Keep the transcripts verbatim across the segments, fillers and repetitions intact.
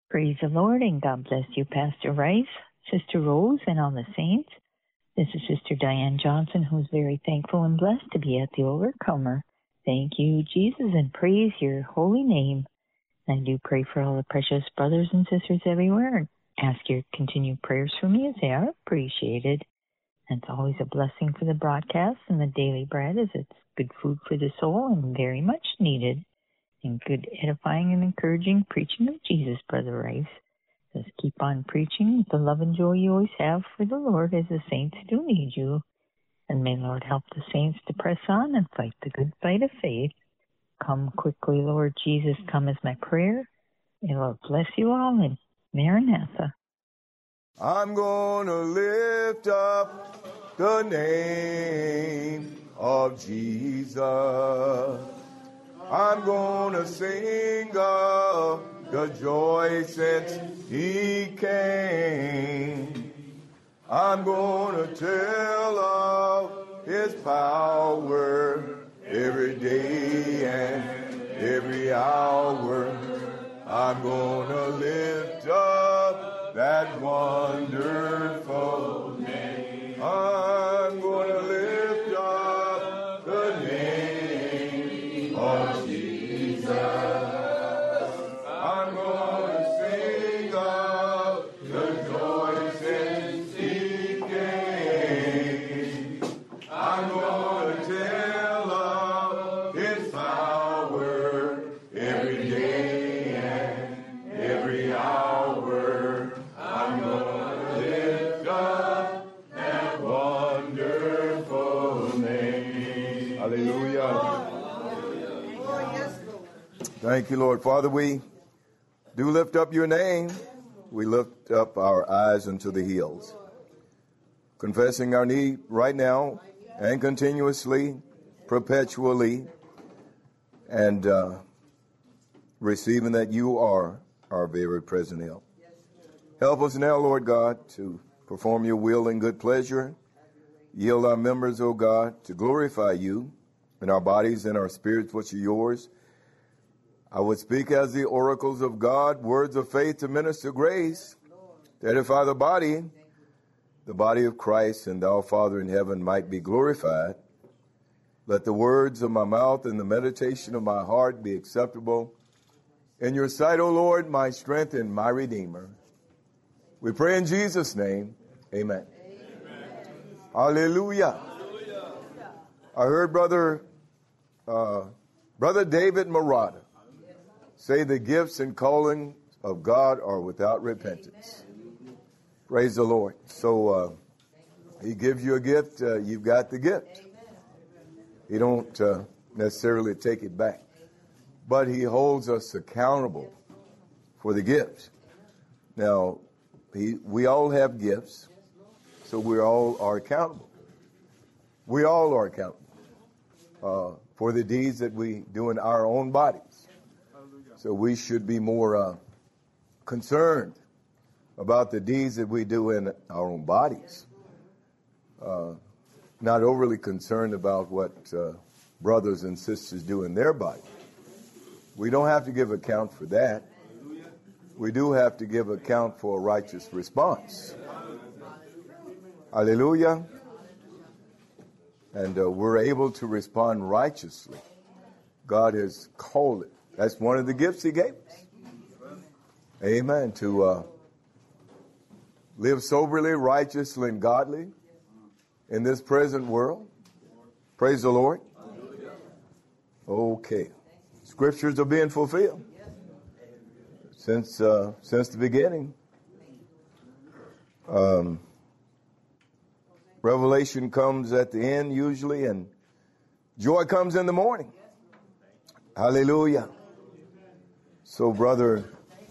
Praise the Lord, and God bless you, Pastor Rice, Sister Rose, and all the saints. This is Sister Diane Johnson, who's very thankful and blessed to be at the Overcomer. Thank you, Jesus, and praise your holy name. I do pray for all the precious brothers and sisters everywhere, and ask your continued prayers for me, as they are appreciated. And it's always a blessing for the broadcast and the daily bread, as it's good food for the soul and very much needed. And good edifying and encouraging preaching of Jesus, Brother Rice. Just keep on preaching with the love and joy you always have for the Lord, as the saints do need you. And may the Lord help the saints to press on and fight the good fight of faith. Come quickly, Lord Jesus, come is my prayer. May the Lord bless you all, and Maranatha. I'm gonna lift up the name of Jesus. I'm gonna sing of the joy since he came. I'm gonna tell of his power every day and every hour. I'm gonna lift up that wonderful name. I'm gonna lift up the name of Jesus. I'm gonna sing of the joy since he came. I'm gonna tell of his power every day and every hour. I'm gonna lift up that wonderful name. Hallelujah. Thank you, Lord. Father, we do lift up your name. We lift up our eyes unto the hills, confessing our need right now and continuously, perpetually, and uh, receiving that you are our very present help. Help us now, Lord God, to perform your will and good pleasure. Yield our members, O God, to glorify you in our bodies and our spirits, which are yours. I would speak as the oracles of God, words of faith to minister grace, to edify the body, the body of Christ, and thou, Father in heaven, might be glorified. Let the words of my mouth and the meditation of my heart be acceptable in your sight, O Lord, my strength and my Redeemer. We pray in Jesus' name. Amen. Amen. Hallelujah. Hallelujah. I heard Brother uh, Brother David Murata say the gifts and calling of God are without repentance. Praise the Lord. So uh, he gives you a gift, uh, you've got the gift. He don't uh, necessarily take it back, but he holds us accountable for the gifts. Now, he, we all have gifts, so we all are accountable. We all are accountable uh, for the deeds that we do in our own bodies. So we should be more uh, concerned about the deeds that we do in our own bodies. Uh, not overly concerned about what uh, brothers and sisters do in their body. We don't have to give account for that. We do have to give account for a righteous response. Hallelujah. And uh, we're able to respond righteously. God has called it. That's one of the gifts he gave us. Amen. To uh, live soberly, righteously, and godly in this present world. Praise the Lord. Okay. Scriptures are being fulfilled since uh, since the beginning. Um, Revelation comes at the end usually, and joy comes in the morning. Hallelujah. So, brother,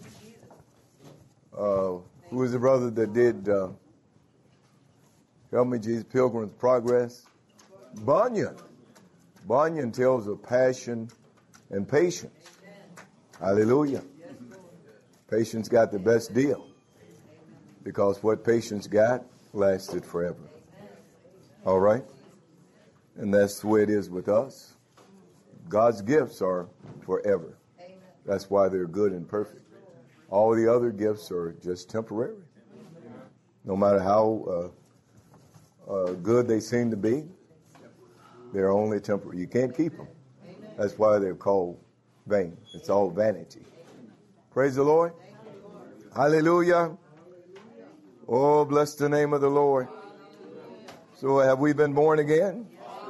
uh, who is the brother that did, uh, help me, Jesus, Pilgrim's Progress? Bunyan. Bunyan tells of passion and patience. Hallelujah. Patience got the best deal, because what patience got lasted forever. All right? And that's the way it is with us. God's gifts are forever. That's why they're good and perfect. All the other gifts are just temporary. No matter how uh, uh, good they seem to be, they're only temporary. You can't keep them. That's why they're called vain. It's all vanity. Praise the Lord. Hallelujah. Oh, bless the name of the Lord. So have we been born again?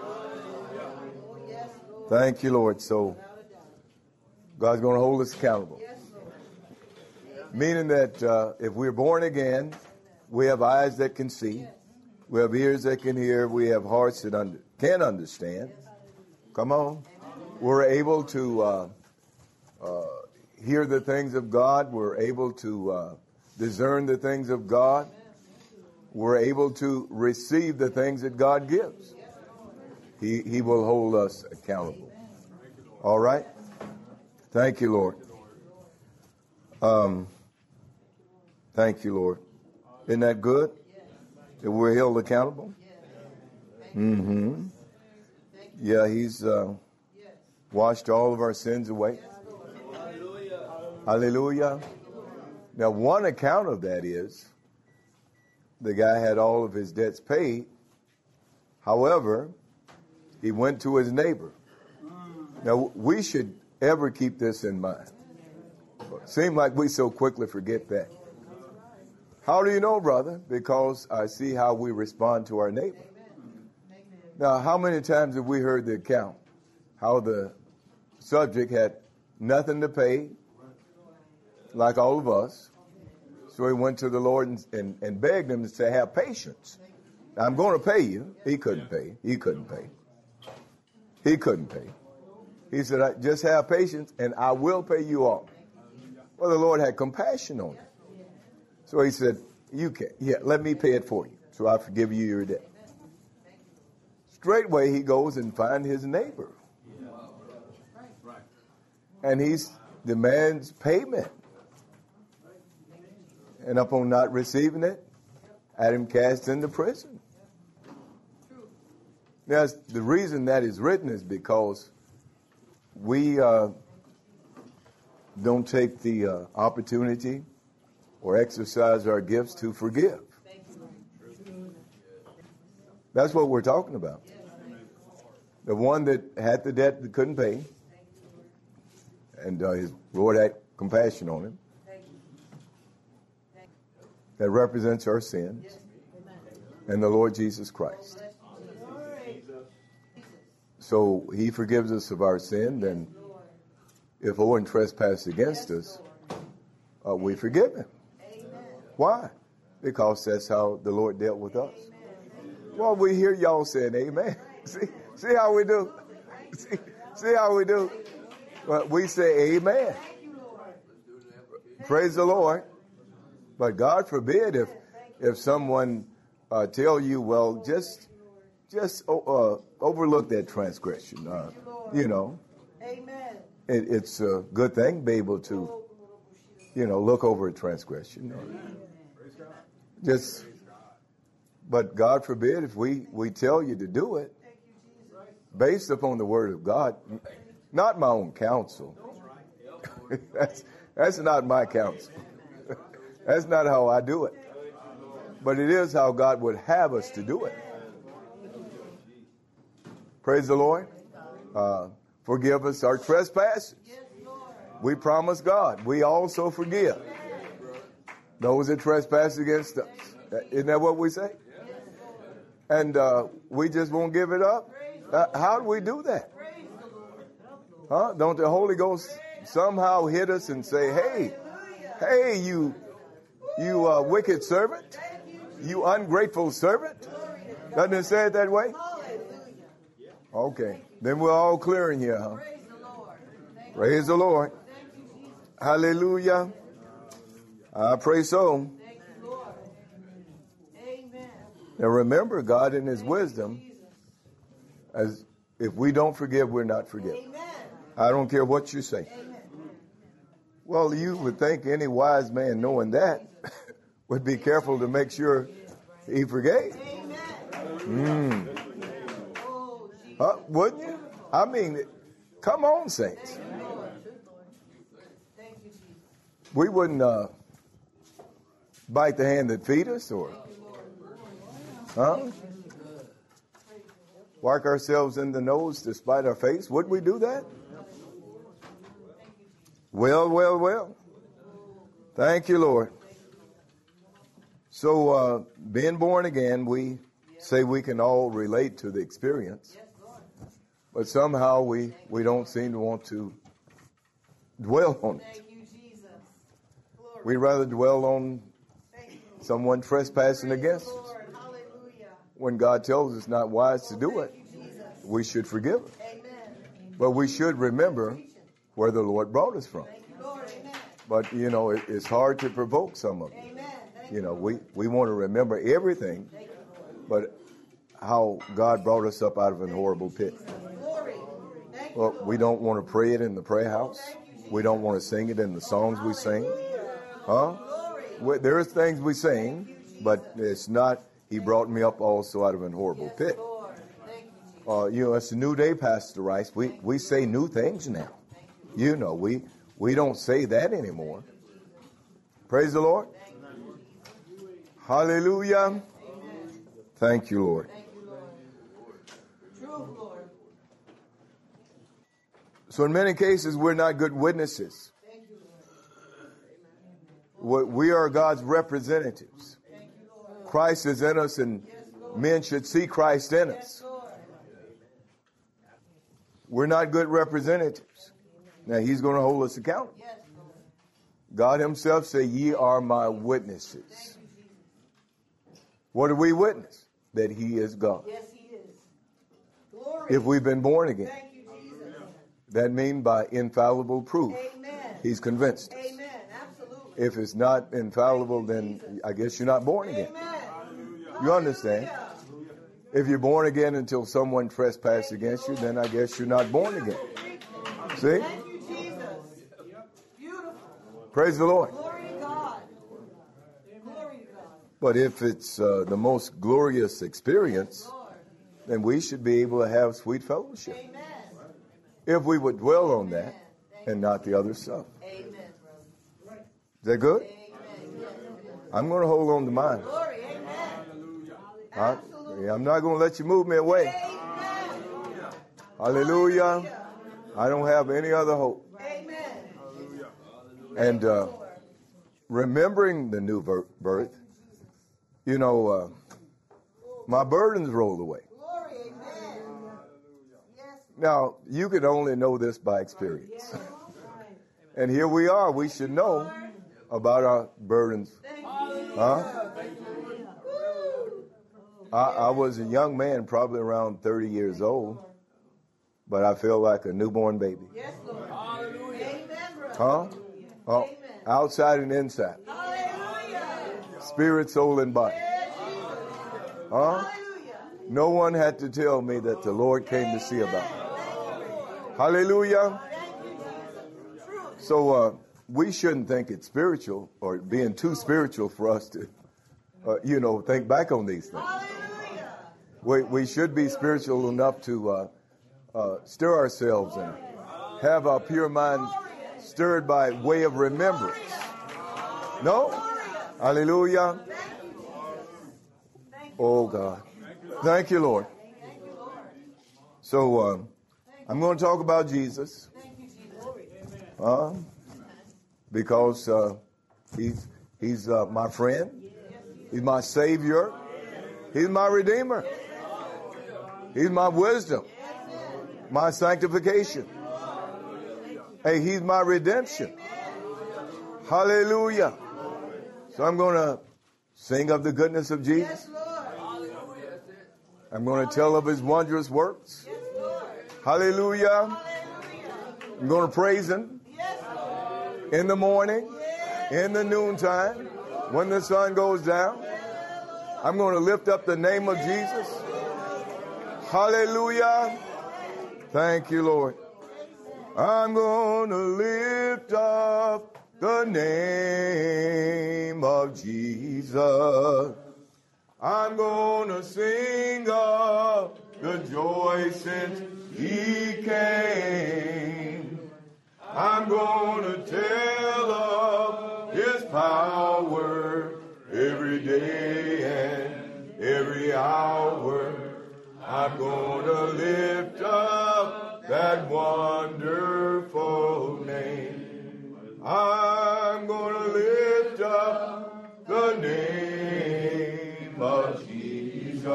Thank you, Lord. So God's going to hold us accountable. Meaning that uh, if we're born again, we have eyes that can see. We have ears that can hear. We have hearts that under, can understand. Come on. We're able to uh, uh, hear the things of God. We're able to uh, discern the things of God. We're able to receive the things that God gives. He, he will hold us accountable. All right? Thank you, Lord. Um, thank you, Lord. Isn't that good? That we're held accountable? Mm-hmm. Yeah, he's uh, washed all of our sins away. Hallelujah. Now, one account of that is the guy had all of his debts paid. However, he went to his neighbor. Now, we should ever keep this in mind. It seems like we so quickly forget that. How do you know, brother? Because I see how we respond to our neighbor. Now, how many times have we heard the account? How the subject had nothing to pay, like all of us. So he went to the Lord and, and, and begged him to say, have patience. Now, I'm going to pay you. He couldn't pay. He couldn't pay. He couldn't pay. He said, just have patience and I will pay you off. Well, the Lord had compassion on him. So he said, you can, yeah, let me pay it for you. So I forgive you your debt. Straightway he goes and finds his neighbor. And he demands payment. And upon not receiving it, had him cast into prison. Now, the reason that is written is because we uh, don't take the uh, opportunity or exercise our gifts to forgive. That's what we're talking about. The one that had the debt that couldn't pay, and uh, his Lord had compassion on him. That represents our sins and the Lord Jesus Christ. So he forgives us of our sin, then if Owen trespass against us, uh, we forgive him. Why? Because that's how the Lord dealt with us. Well, we hear y'all saying amen. See, see how we do? See, see how we do? Well, we say amen. Praise the Lord. But God forbid if if someone uh, tell you, well, just just uh, overlook that transgression. Uh, you know, Amen. It, it's a good thing to be able to, you know, look over a transgression. Just, but God forbid if we, we tell you to do it based upon the word of God, not my own counsel. that's that's not my counsel. That's not how I do it. But it is how God would have us to do it. Praise the Lord. Uh, forgive us our trespasses. We promise God. We also forgive those that trespass against us. Isn't that what we say? And uh, we just won't give it up. Uh, how do we do that? Huh? Don't the Holy Ghost somehow hit us and say, hey, hey, you, you uh, wicked servant, you ungrateful servant? Doesn't it say it that way? Okay. Then we're all clear in here, huh? Praise the Lord. Hallelujah. I pray so. Now remember, God in his wisdom, as if we don't forgive, we're not forgiven. I don't care what you say. Well, you would think any wise man knowing that would be careful to make sure he forgave. Mm. Uh, wouldn't you? I mean, come on, saints. we wouldn't uh, bite the hand that feed us, or huh? Whack ourselves in the nose to spite our face. Would we do that? Well, well, well. Thank you, Lord. So, uh, being born again, we say we can all relate to the experience, but somehow we, we don't seem to want to dwell on it. We rather dwell on someone trespassing against us. When God tells us not wise to do it, we should forgive them. But we should remember where the Lord brought us from. But, you know, it, it's hard to provoke some of them. You know, we, we want to remember everything, but how God brought us up out of an horrible pit. Well, we don't want to pray it in the prayer house. We don't want to sing it in the songs we sing. Huh? We, there's things we sing, but it's not, He brought me up also out of an horrible pit. Uh, you know, it's a new day, Pastor Rice. We, we say new things now. You know, we, we don't say that anymore. Praise the Lord. Hallelujah. Thank you, Lord. So in many cases, we're not good witnesses. We are God's representatives. Christ is in us, and men should see Christ in us. We're not good representatives. Now, He's going to hold us accountable. God Himself said, "Ye are my witnesses." What do we witness? That He is God. Yes, He is. Glory. If we've been born again, Thank you, Jesus. that means by infallible proof. Amen. He's convinced us. Amen. Absolutely. If it's not infallible, then I guess you're not born again. Amen. You understand? If you're born again until someone trespassed against you, then I guess you're not born again. See? Thank you, Jesus. Beautiful. Praise the Lord. Glory to God. Glory to God. But if it's uh, the most glorious experience, then we should be able to have sweet fellowship. Amen. If we would dwell on that and not the other stuff. Amen. Is that good? I'm going to hold on to mine. Glory. Amen. I, I'm not going to let you move me away. Amen. Hallelujah. I don't have any other hope. Amen. And uh, remembering the new birth, you know, uh, my burdens rolled away. Glory. Amen. Yes. Now, you can only know this by experience. And here we are. We should know about our burdens. Huh? I, I was a young man, probably around thirty years old, but I feel like a newborn baby. Yes, Lord. Amen, brother. Huh? Oh, outside and inside. Hallelujah. Spirit, soul, and body. Huh? No one had to tell me that the Lord came to see about me. Hallelujah. So uh, we shouldn't think it's spiritual or being too spiritual for us to, uh, you know, think back on these things. We, we should be spiritual enough to uh, uh, stir ourselves and have our pure mind stirred by way of remembrance. No? Hallelujah. Oh, God. Thank you, Lord. So uh, I'm going to talk about Jesus. Uh, because uh, he's, he's uh, my friend. He's my Savior. He's my Redeemer. He's my wisdom. My sanctification. Hey, He's my redemption. Hallelujah. So I'm going to sing of the goodness of Jesus. I'm going to tell of His wondrous works. Hallelujah. I'm going to praise Him in the morning, in the noontime, when the sun goes down. I'm going to lift up the name of Jesus. Hallelujah. Thank you, Lord. I'm going to lift up the name of Jesus. I'm going to sing of the joy since He came. I'm going to tell of day and every hour. I'm gonna lift up that wonderful name. I'm gonna lift up the name of Jesus.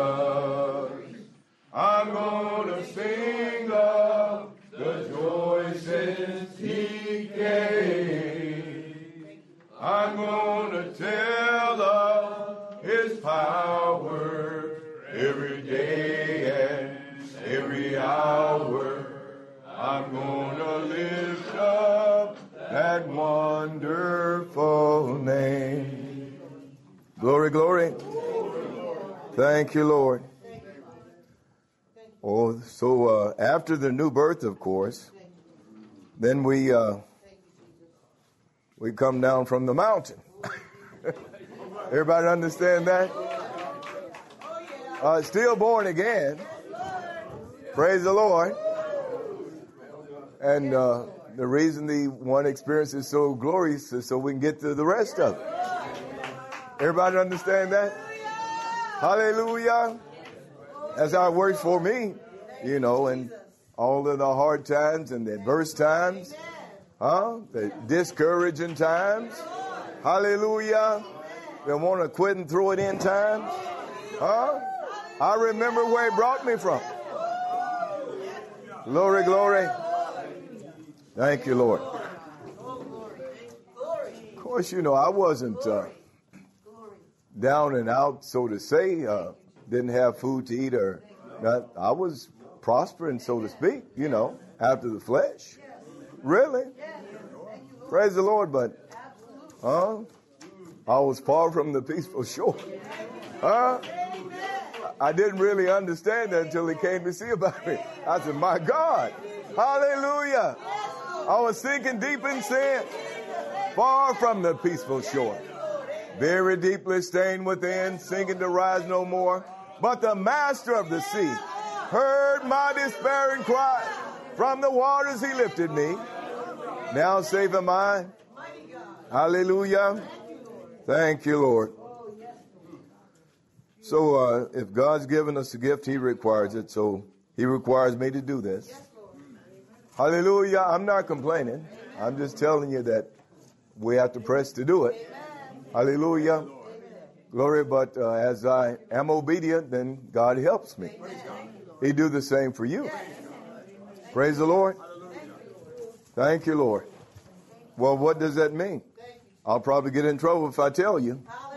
I'm gonna sing of the joy since he came. I'm gonna tell of his power every day and every hour. I'm gonna lift up that wonderful name. Glory, glory. Thank you, Lord. Oh, so uh, after the new birth, of course, then we uh, we come down from the mountain. Everybody understand that? Uh, still born again. Praise the Lord. And uh, the reason the one experience is so glorious is so we can get to the rest of it. Everybody understand that? Hallelujah. That's how it works for me, you know, and all of the hard times and the adverse times, huh? The discouraging times. Hallelujah. They want to quit and throw it in times, huh? I remember where he brought me from. Glory, glory. Thank you, Lord. Of course, you know, I wasn't uh, down and out, so to say. Uh, didn't have food to eat or not. I was prospering, so to speak, you know, after the flesh. Really? Praise the Lord, but huh? I was far from the peaceful shore. Huh? I didn't really understand that until he came to see about me. I said, my God, hallelujah. I was sinking deep in sin, far from the peaceful shore. Very deeply stained within, sinking to rise no more. But the master of the sea heard my despairing cry. From the waters he lifted me. Now safe am I. Hallelujah. Thank you, Lord. So uh, if God's given us a gift, he requires it. So he requires me to do this. Hallelujah. I'm not complaining. I'm just telling you that we have to press to do it. Hallelujah. Glory. But uh, as I am obedient, then God helps me. He do the same for you. Praise the Lord. Thank you, Lord. Well, what does that mean? I'll probably get in trouble if I tell you.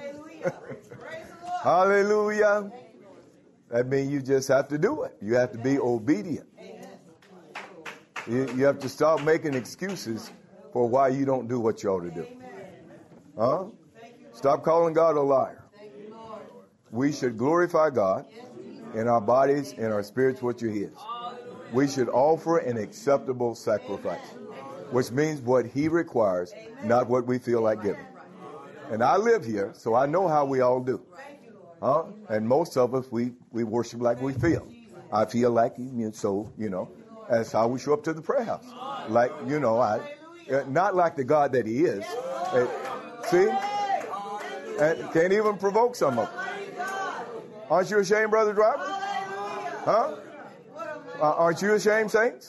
Hallelujah. That means you just have to do it. You have to be obedient. You, you have to stop making excuses for why you don't do what you ought to do. Huh? Stop calling God a liar. We should glorify God in our bodies and our spirits, what you His. We should offer an acceptable sacrifice, which means what He requires, not what we feel like giving. And I live here, so I know how we all do. Huh? And most of us, we, we worship like we feel. I feel like, so, you know, that's how we show up to the prayer house. Like, you know, I, not like the God that He is. Uh, see? And can't even provoke some of them. Aren't you ashamed, Brother Driver? Huh? Uh, aren't you ashamed, saints?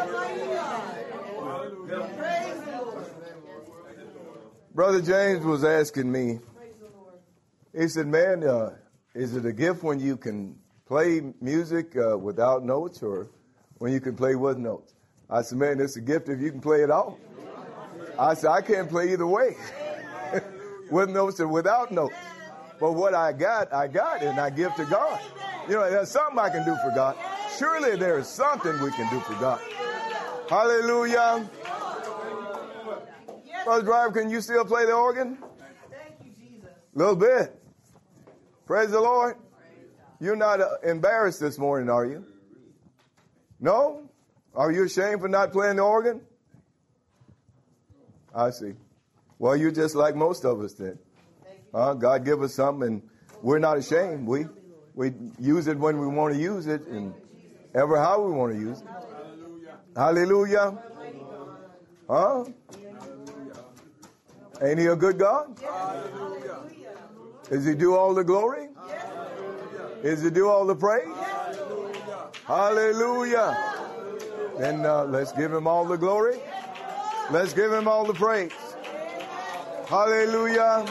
Brother James was asking me, he said, man, uh, is it a gift when you can play music uh, without notes or when you can play with notes? I said, man, it's a gift if you can play it all. I said, I can't play either way, with notes or without notes. But what I got, I got, and I give to God. You know, there's something I can do for God. Surely there is something we can do for God. Hallelujah. Brother Driver, can you still play the organ? A little bit. Praise the Lord. You're not uh, embarrassed this morning, are you? No? Are you ashamed for not playing the organ? I see. Well, you're just like most of us then. Uh, God give us something, and we're not ashamed. We we use it when we want to use it, and ever how we want to use it. Hallelujah. Huh? Ain't He a good God? Is he due all the glory? Is he due all the praise? Hallelujah. Then uh, let's give him all the glory. Let's give him all the praise. Hallelujah.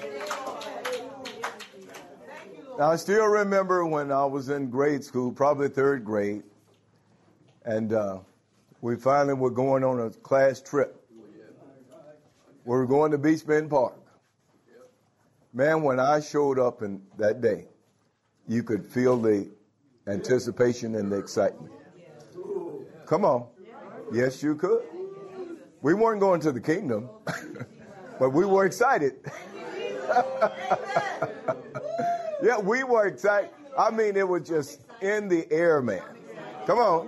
Now, I still remember when I was in grade school, probably third grade, and uh, we finally were going on a class trip. We were going to Beach Bend Park. Man, when I showed up in that day, you could feel the anticipation and the excitement. Come on. Yes, you could. We weren't going to the kingdom, but we were excited. Yeah, we were excited. I mean, it was just in the air, man. Come on.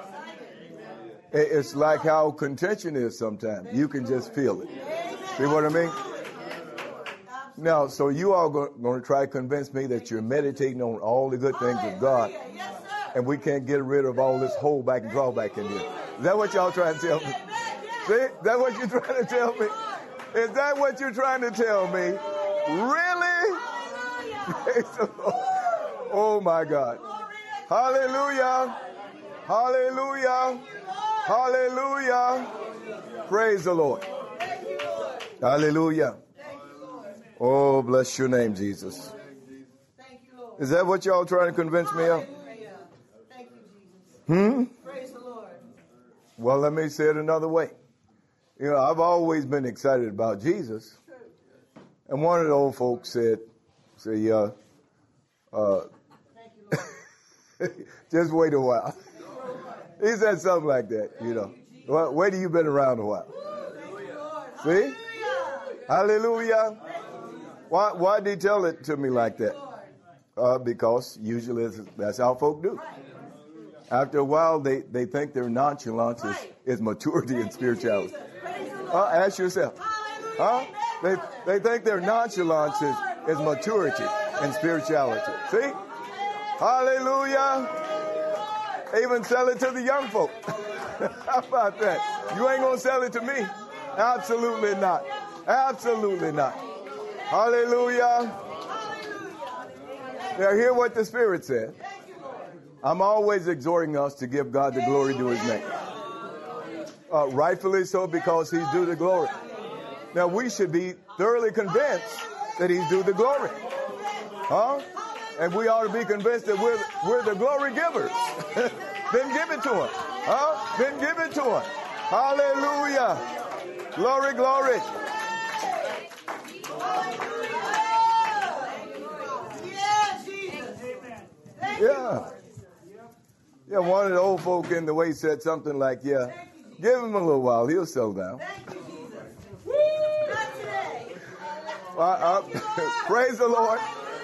It's like how contention is sometimes. You can just feel it. See what I mean? Now, so you all going to try to convince me that you're meditating on all the good things of God, and we can't get rid of all this holdback and drawback in here. Is that what y'all trying to tell me? See? Is that what you're trying to tell me? Is that what you're trying to tell me? Really? Oh, my God. Hallelujah. Hallelujah. Hallelujah. Praise the Lord. Hallelujah. Oh, bless your name, Jesus. Is that what y'all trying to convince me of? Hmm? Praise the Lord. Well, let me say it another way. You know, I've always been excited about Jesus. And one of the old folks said, say, uh, uh, just wait a while. He said something like that, you know. Well, wait till you've been around a while. See? Hallelujah. Why, why did he tell it to me like that? Uh, because usually that's how folk do. After a while, they, they think their nonchalance is, is maturity and spirituality. Uh, ask yourself. Huh? They, they think their nonchalance is, is maturity and spirituality. See? Hallelujah. Even sell it to the young folk. How about that? You ain't going to sell it to me? Absolutely not. Absolutely not. Hallelujah. Now hear what the Spirit said. I'm always exhorting us to give God the glory due his name. Uh, rightfully so, because he's due the glory. Now we should be thoroughly convinced that he's due the glory. Huh? And we ought to be convinced that we're, we're the glory givers. Then give it to him. Huh? Then give it to him. Hallelujah. Glory, glory. Yeah. Yeah, one of the old folk in the way said something like, yeah, give him a little while. He'll settle down. uh, uh, praise the Lord.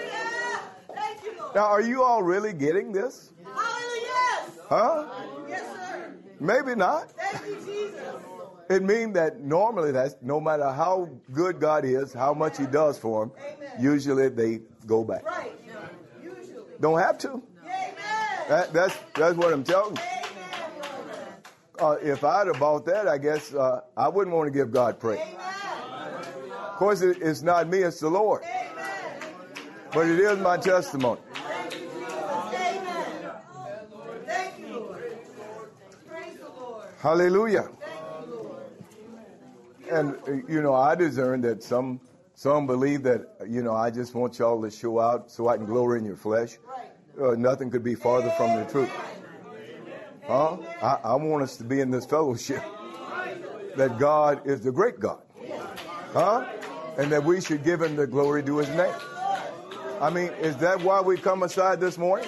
Now, are you all really getting this? Huh? Yes, sir. Maybe not. Thank you, Jesus. It means that normally that's no matter how good God is, how much he does for them, Amen. Usually they go back. Right. Usually. Don't have to. Amen. That, that's that's what I'm telling you. Amen. Uh, if I'd have bought that, I guess uh, I wouldn't want to give God praise. Amen. Of course, it, it's not me, it's the Lord. Amen. But it is my testimony. Thank you, Jesus. Amen. Thank you, Lord. Praise the Lord. Hallelujah. Thank you, Lord. And, uh, you know, I discern that some some believe that, you know, I just want y'all to show out so I can glory in your flesh. Uh, nothing could be farther from the truth. Huh? I, I want us to be in this fellowship that God is the great God. Huh? And that we should give him the glory due his name. I mean, is that why we come aside this morning?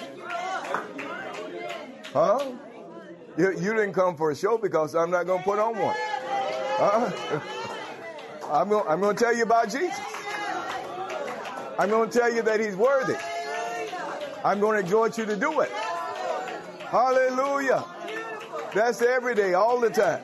Huh? You, you didn't come for a show because I'm not going to put on one. Huh? I'm going I'm going to tell you about Jesus. I'm going to tell you that he's worthy. I'm going to exhort you to do it. Hallelujah. That's every day, all the time.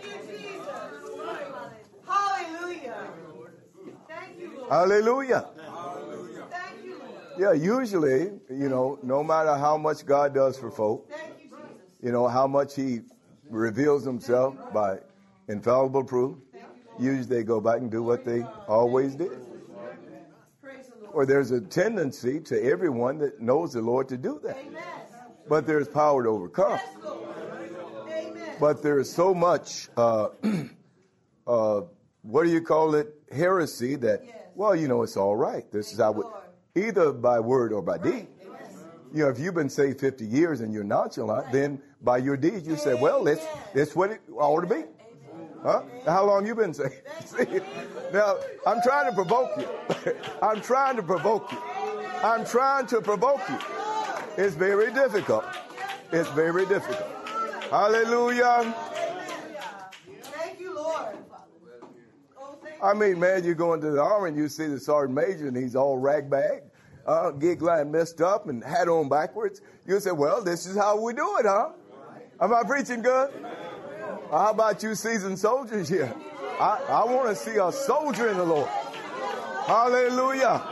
Hallelujah. Thank you, Lord. Hallelujah. Thank you, Lord. Yeah, usually, you know, no matter how much God does for folk, Thank you, Jesus. you know, how much he reveals himself by infallible proof, usually they go back and do what they always did. Praise the Lord. Or there's a tendency to everyone that knows the Lord to do that. Amen. But there's power to overcome. Yes, Lord. Amen. But there is so much, uh, uh, what do you call it, heresy that, Yes. well, you know, it's all right. This is how we, either by word or by deed. You know, if you've been saved fifty years and you're nonchalant, then by your deeds you say, well, it's, it's what it ought to be. Huh? How long you been saved? See? Now, I'm trying to provoke you. I'm trying to provoke you. I'm trying to provoke you. It's very difficult. It's very difficult. Hallelujah. Thank you, Lord. Oh, thank you. I mean, man, you go into the army and you see the sergeant major and he's all ragbag, uh, gig line messed up and hat on backwards. You say, well, this is how we do it, huh? Am I preaching good? How about you seasoned soldiers here? I, I want to see a soldier in the Lord. Hallelujah.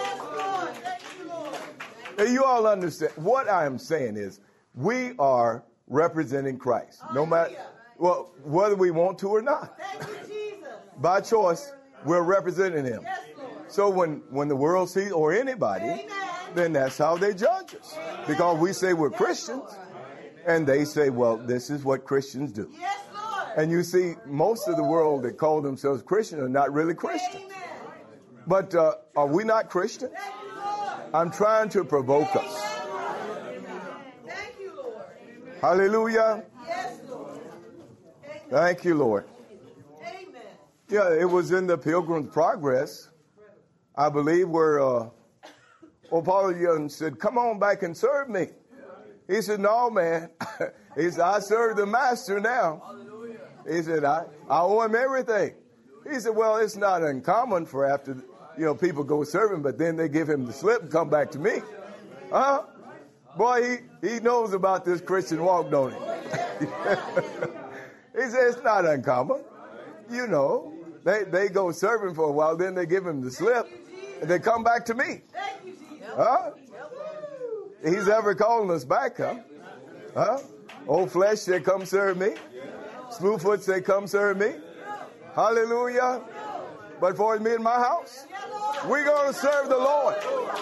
Now, you all understand. What I am saying is we are representing Christ. No matter, well, whether we want to or not. Thank you, Jesus. By choice, we're representing him. Yes, Lord. So when, when the world sees, or anybody, Amen. then that's how they judge us. Because we say we're Christians, and they say, well, this is what Christians do. Yes, Lord. And you see, most of the world that call themselves Christian are not really Christians. Amen. But uh, are we not Christians? Thank you, Lord. I'm trying to provoke us. Thank you, Lord. Hallelujah. Yes, Lord. Amen. Thank you, Lord. Amen. Yeah, it was in the Pilgrim's Progress, I believe, where uh, old Paul Young said, come on back and serve me. He said, no, man. He said, I serve the master now. He said, I, I owe him everything. He said, well, it's not uncommon for after, you know, people go serve him, but then they give him the slip and come back to me. Huh? Boy, he, he knows about this Christian walk, don't he? He said, it's not uncommon. You know, they, they go serve him for a while, then they give him the slip, and they come back to me. Thank you, Jesus. Huh? He's ever calling us back, huh? Huh? Old flesh said, come serve me. Slewfoot said, come serve me. Hallelujah. But for me and my house, we're going to serve the Lord.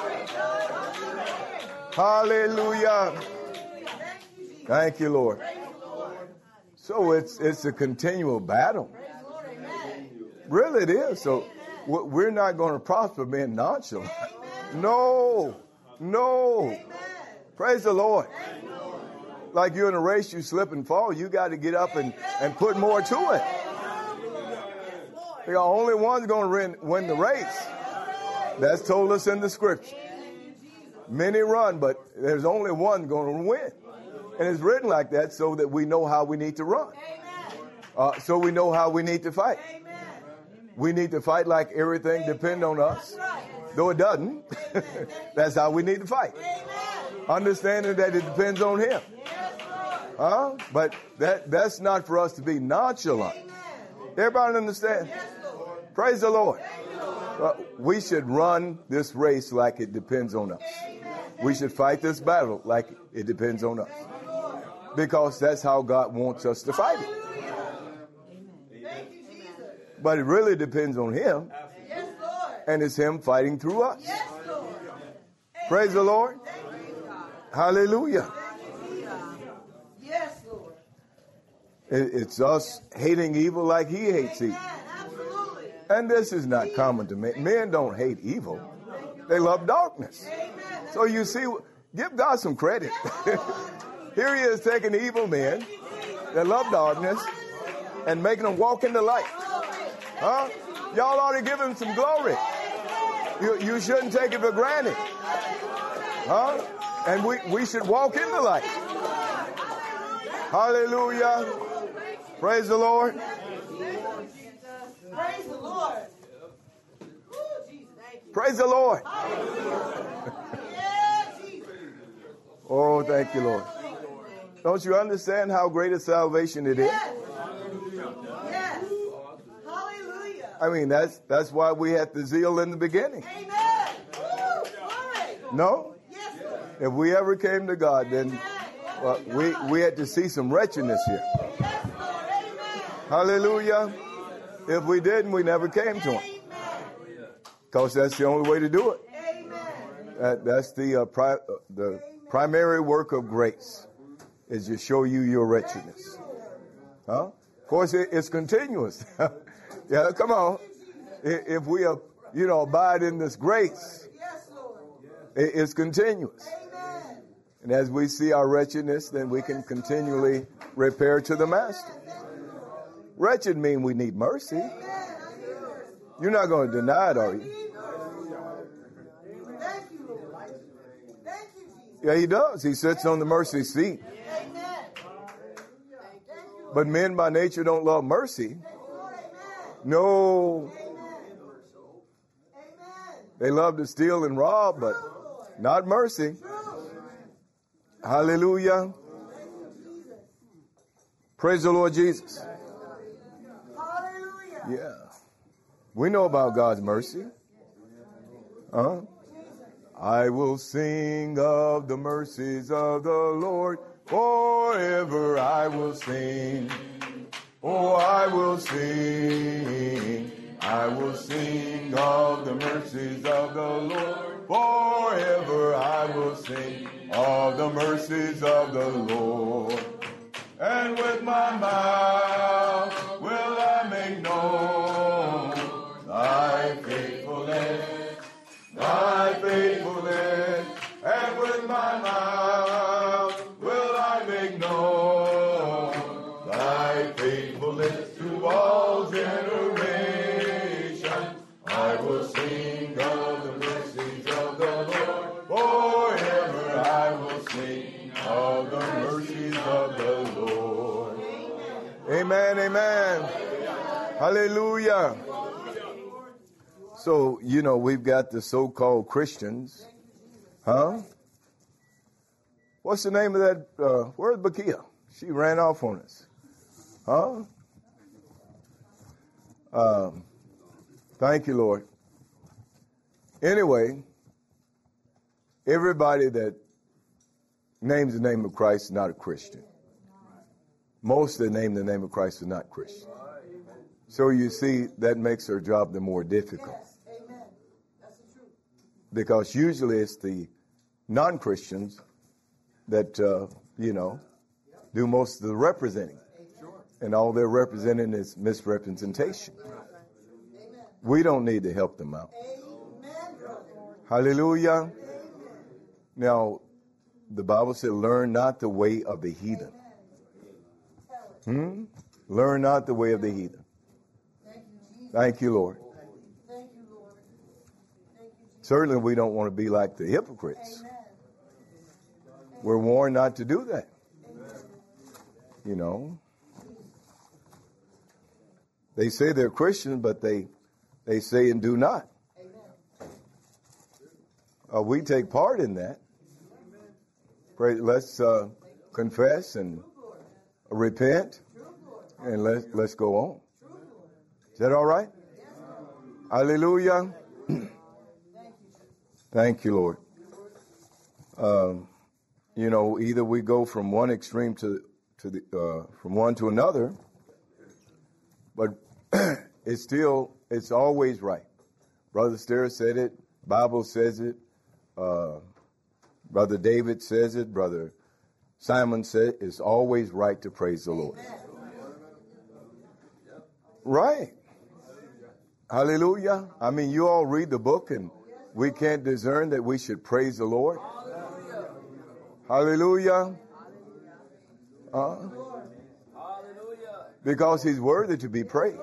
Hallelujah. Thank you, Lord. So it's it's a continual battle. Really it is. So we're not going to prosper being nonchalant. No. No. Praise the Lord. Like you're in a race, you slip and fall. You got to get up and, and put more to it. The only one's going to win, win the race. That's told us in the scripture. Many run, but there's only one going to win. And it's written like that so that we know how we need to run. Uh, so we know how we need to fight. We need to fight like everything depends on us. Though it doesn't. That's how we need to fight. Understanding that it depends on him. Huh? But that that's not for us to be nonchalant. Everybody understand? Praise the Lord. Uh, we should run this race like it depends on us. We should fight this battle like it depends on us. Because that's how God wants us to fight it. But it really depends on him. And it's him fighting through us. Praise the Lord. Hallelujah. Yes, Lord. It's us hating evil like he hates evil. Absolutely. And this is not common to men. Men don't hate evil. They love darkness. So you see, give God some credit. Here he is taking evil men that love darkness and making them walk in the light. Huh? Y'all ought to give him some glory. You, you shouldn't take it for granted. Huh? And we, we should walk in the light. Hallelujah. Praise the Lord. Praise the Lord. Praise the Lord. Oh, thank you, Lord. Don't you understand how great a salvation it is? Yes. Yes. Hallelujah. I mean, that's that's why we had the zeal in the beginning. Amen. Woo. Glory. No? Yes, Lord. If we ever came to God, then well, we, we had to see some wretchedness here. Yes, Lord. Amen. Hallelujah. If we didn't, we never came to him. Because that's the only way to do it. Amen. That, that's the, uh, pri- uh, the primary work of grace, is to show you your wretchedness. Huh? Of course, it, it's continuous. Yeah, come on. If we, uh, you know, abide in this grace, it, it's continuous. And as we see our wretchedness, then we can continually repair to the Master. Wretched mean we need mercy. You're not going to deny it, are you? Yeah, he does. He sits on the mercy seat. But men by nature don't love mercy. No. They love to steal and rob, but not mercy. Hallelujah. Praise the Lord Jesus. Yeah. We know about God's mercy. Huh? I will sing of the mercies of the Lord. Forever I will sing. Oh, I will sing. I will sing of the mercies of the Lord. Forever I will sing of the mercies of the Lord. And with my mouth will I make known thy faithfulness, thy faithfulness. And with my mouth will I make known thy faithfulness to all generations. I will sing of the mercies of the Lord. Forever I will sing of the mercies of the Lord. Amen, amen. Hallelujah. So, you know, we've got the so-called Christians. Huh? What's the name of that? Uh, where's Bakia? She ran off on us. Huh? Um, thank you, Lord. Anyway, everybody that names the name of Christ is not a Christian. Most that name the name of Christ are not Christian. So you see, that makes our job the more difficult. Because usually it's the non-Christians that, uh, you know, do most of the representing. And all they're representing is misrepresentation. We don't need to help them out. Hallelujah. Now, the Bible said, learn not the way of the heathen. Hmm? Learn not the way of the heathen. Thank you, Lord. Certainly we don't want to be like the hypocrites. We're warned not to do that. You know. They say they're Christian, but they they say and do not. Uh, we take part in that. Pray, let's uh, confess and repent, and let's let's go on. Is that all right? Hallelujah. Thank you, Lord. Um, you know, either we go from one extreme to to the uh, from one to another, but it's still it's always right. Brother Steer said it. Bible says it. Uh, Brother David says it. Brother Simon said it. It's always right to praise the Lord. Right. Hallelujah. I mean, you all read the book and we can't discern that we should praise the Lord. Hallelujah. Uh, because he's worthy to be praised.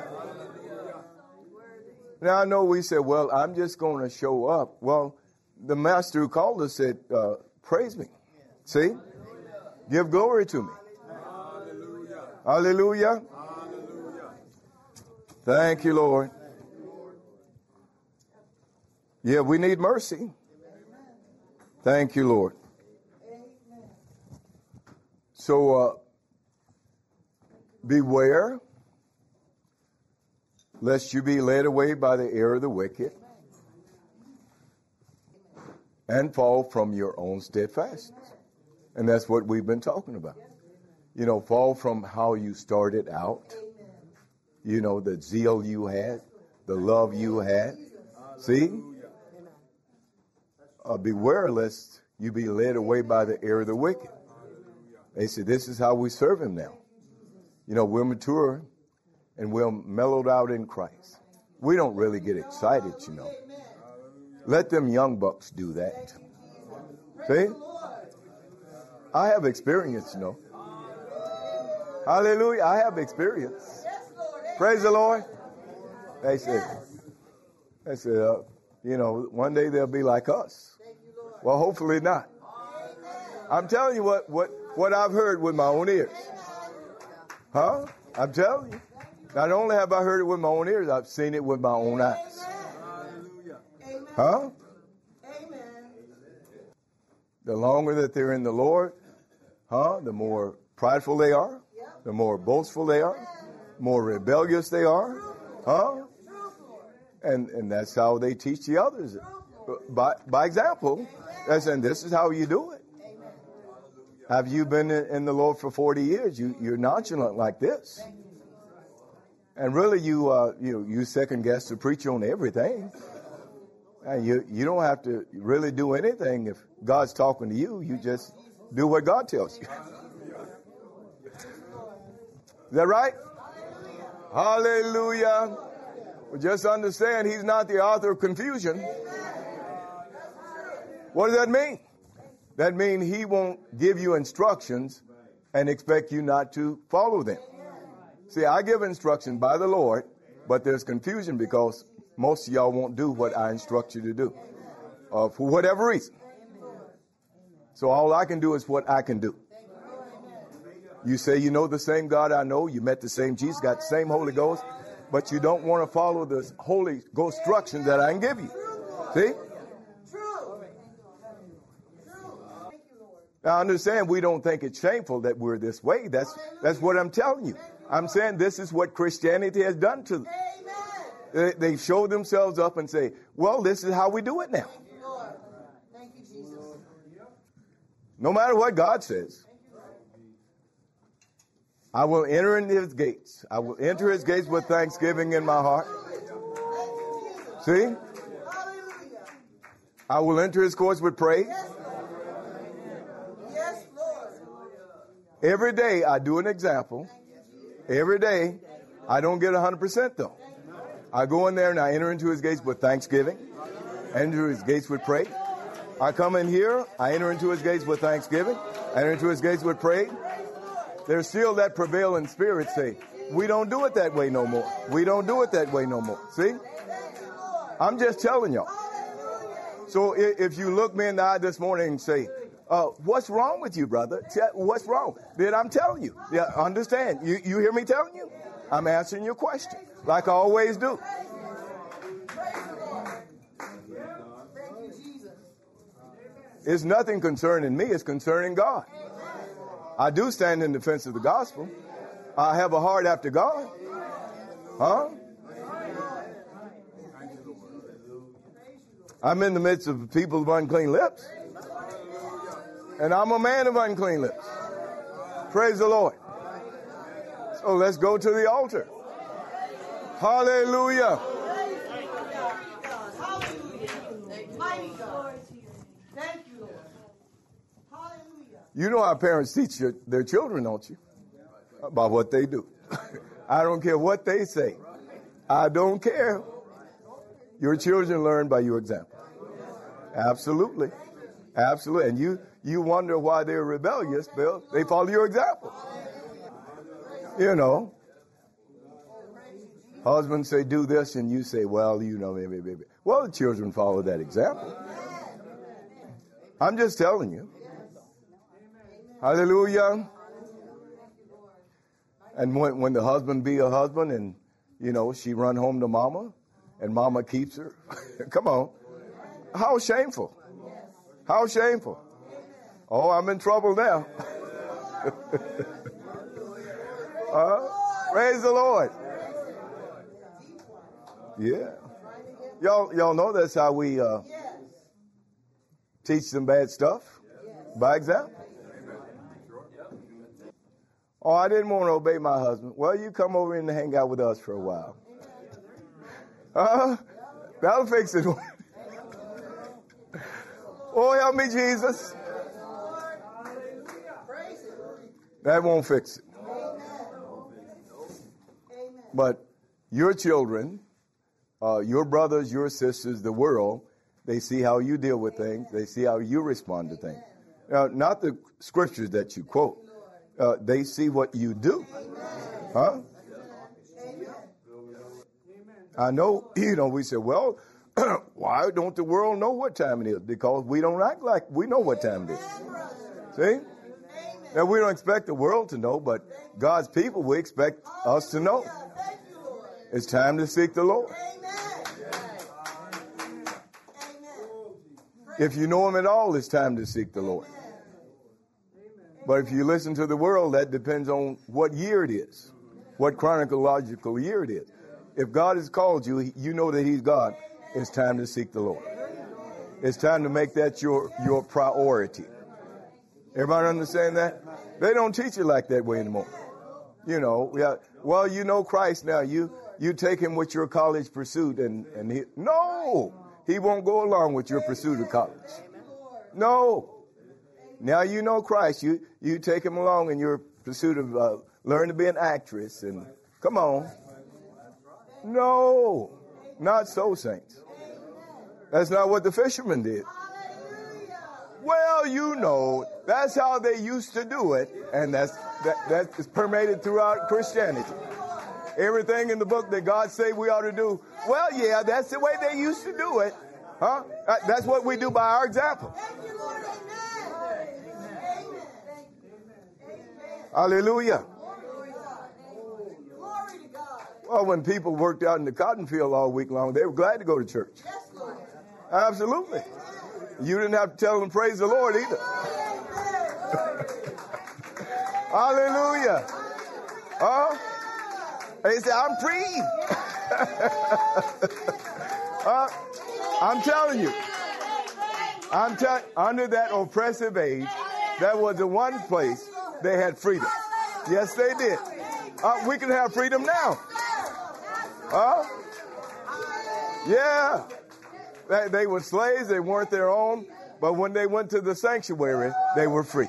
Now, I know we said, well, I'm just going to show up. Well, the master who called us said, uh, praise me. See? Give glory to me. Hallelujah. Thank you, Lord. Yeah, we need mercy. Thank you, Lord. So, uh, beware lest you be led away by the error of the wicked and fall from your own steadfastness. And that's what we've been talking about. You know, fall from how you started out. You know, the zeal you had, the love you had. See? uh, beware lest you be led away by the error of the wicked. They said, this is how we serve him now. You know, we're mature and we're mellowed out in Christ. We don't really get excited, you know. Let them young bucks do that. See? I have experience, you know. Hallelujah. I have experience. Praise the Lord. They said, they said, uh, you know, one day they'll be like us. Well, hopefully not. I'm telling you what, what, what I've heard with my own ears. Huh? I'm telling you. Not only have I heard it with my own ears, I've seen it with my own eyes. Huh? The longer that they're in the Lord, huh, the more prideful they are, the more boastful they are, more rebellious they are, huh? And and that's how they teach the others. By by example, they're saying, this is how you do it. Have you been in the Lord for forty years? You, you're nonchalant like this. And really, you uh, you you second guess the preacher on everything. And you, you don't have to really do anything if God's talking to you. You just do what God tells you. Is that right? Hallelujah. Well, just understand he's not the author of confusion. What does that mean? That means he won't give you instructions and expect you not to follow them. See, I give instruction by the Lord, but there's confusion because most of y'all won't do what I instruct you to do, uh, for whatever reason. So all I can do is what I can do. You say you know the same God I know, you met the same Jesus, got the same Holy Ghost, but you don't want to follow the Holy Ghost instructions that I can give you. See? Now understand, we don't think it's shameful that we're this way. That's that's what I'm telling you. I'm saying this is what Christianity has done to them. They, they show themselves up and say, well, this is how we do it now. No matter what God says. I will enter into his gates. I will enter his gates with thanksgiving in my heart. See? I will enter his courts with praise. Every day I do an example. Every day I don't get one hundred percent though. I go in there and I enter into his gates with thanksgiving. Enter his gates with praise. I come in here. I enter into his gates with thanksgiving. I enter into his gates with praise. There's still that prevailing spirit say, we don't do it that way no more. We don't do it that way no more. See? I'm just telling y'all. So if you look me in the eye this morning and say, uh, what's wrong with you, brother? What's wrong? Then I'm telling you. Yeah, understand. You, you hear me telling you? I'm answering your question like I always do. It's nothing concerning me. It's concerning God. I do stand in defense of the gospel. I have a heart after God. Huh? I'm in the midst of people of unclean lips. And I'm a man of unclean lips. Praise the Lord. So let's go to the altar. Hallelujah. You know how parents teach your, their children, don't you? About what they do. I don't care what they say. I don't care. Your children learn by your example. Absolutely. Absolutely. And you, you wonder why they're rebellious, Bill. They follow your example. You know. Husbands say, do this, and you say, well, you know, maybe, maybe. Well, the children follow that example. I'm just telling you. Hallelujah. And when, when the husband be a husband and, you know, she run home to mama and mama keeps her. Come on. How shameful. How shameful. Oh, I'm in trouble now. uh, praise the Lord. Yeah. Y'all, y'all know that's how we uh, teach them bad stuff. By example. Oh, I didn't want to obey my husband. Well, you come over and hang out with us for a while. Uh, that'll fix it. Oh, help me, Jesus. That won't fix it. But your children, uh, your brothers, your sisters, the world, they see how you deal with things. They see how you respond to things. Now, not the scriptures that you quote. Uh, they see what you do. Huh? I know, you know, we say, well, why don't the world know what time it is? Because we don't act like we know what time it is. See? Now, we don't expect the world to know, but God's people, we expect us to know. It's time to seek the Lord. If you know Him at all, it's time to seek the Lord. But if you listen to the world, that depends on what year it is, what chronological year it is. If God has called you, you know that He's God. It's time to seek the Lord. It's time to make that your, your priority. Everybody understand that? They don't teach it like that way anymore. You know, yeah, well, you know Christ now. You you take Him with your college pursuit, and, and he, no, He won't go along with your pursuit of college. No. Now you know Christ. You you take Him along in your pursuit of uh, learn to be an actress, and come on. No, not so, saints. That's not what the fishermen did. Well, you know, that's how they used to do it, and that's that that is permeated throughout Christianity. Everything in the book that God say we ought to do, well, yeah, that's the way they used to do it. Huh? That's what we do by our example. Hallelujah. Well, when people worked out in the cotton field all week long, they were glad to go to church. Absolutely. You didn't have to tell them praise the Lord either. Hallelujah. Huh? They say, I'm free. uh, I'm telling you. I'm telling under that oppressive age, that was the one place they had freedom. Yes, they did. Uh, we can have freedom now. Huh? Yeah. They, they were slaves. They weren't their own. But when they went to the sanctuary, they were free.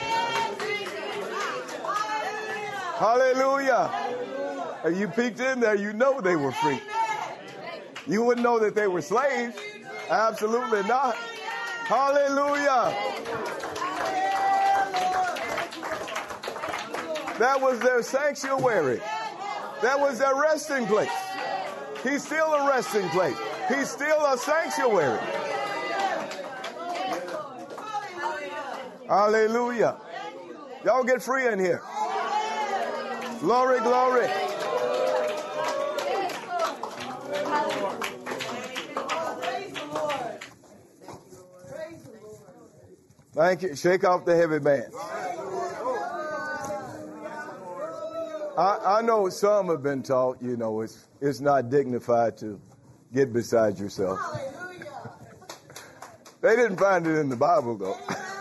Hallelujah. If you peeked in there, you know they were free. You wouldn't know that they were slaves. Absolutely not. Hallelujah. That was their sanctuary. That was their resting place. He's still a resting place. He's still a sanctuary. Hallelujah. Y'all get free in here. Glory, glory. Thank you. Shake off the heavy bands. I, I know some have been taught, you know, it's it's not dignified to get beside yourself. They didn't find it in the Bible, though.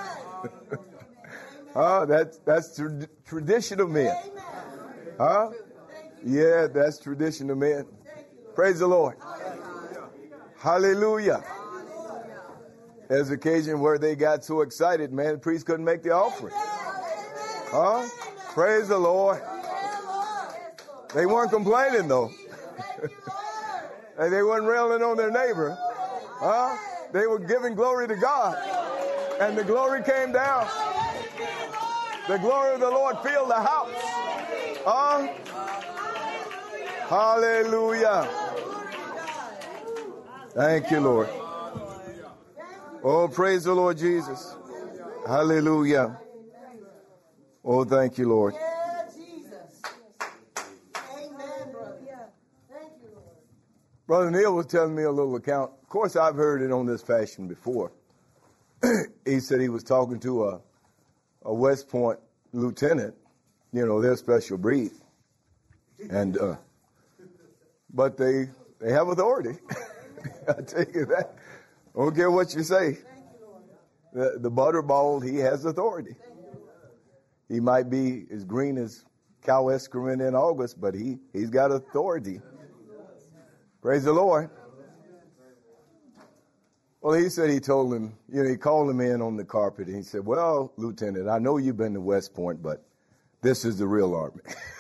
Huh? That's that's tra- tradition of men. Huh? Yeah, that's tradition of men. Praise the Lord. Hallelujah. There's an occasion where they got so excited, man, the priest couldn't make the offering. Huh? Praise the Lord. They weren't complaining, though. And they weren't railing on their neighbor. Huh? They were giving glory to God. And the glory came down. The glory of the Lord filled the house. Huh? Hallelujah. Thank you, Lord. Oh, praise the Lord Jesus. Hallelujah. Oh, thank you, Lord. Brother Neil was telling me a little account. Of course, I've heard it on this fashion before. He said he was talking to a, a West Point lieutenant, you know, their special breed. And, uh, but they, they have authority. I tell you that. I don't care what you say. The, the butterball, he has authority. He might be as green as cow excrement in August, but he, he's got authority. Praise the Lord. Well, he said he told him, you know, he called him in on the carpet and he said, well, Lieutenant, I know you've been to West Point, but this is the real Army.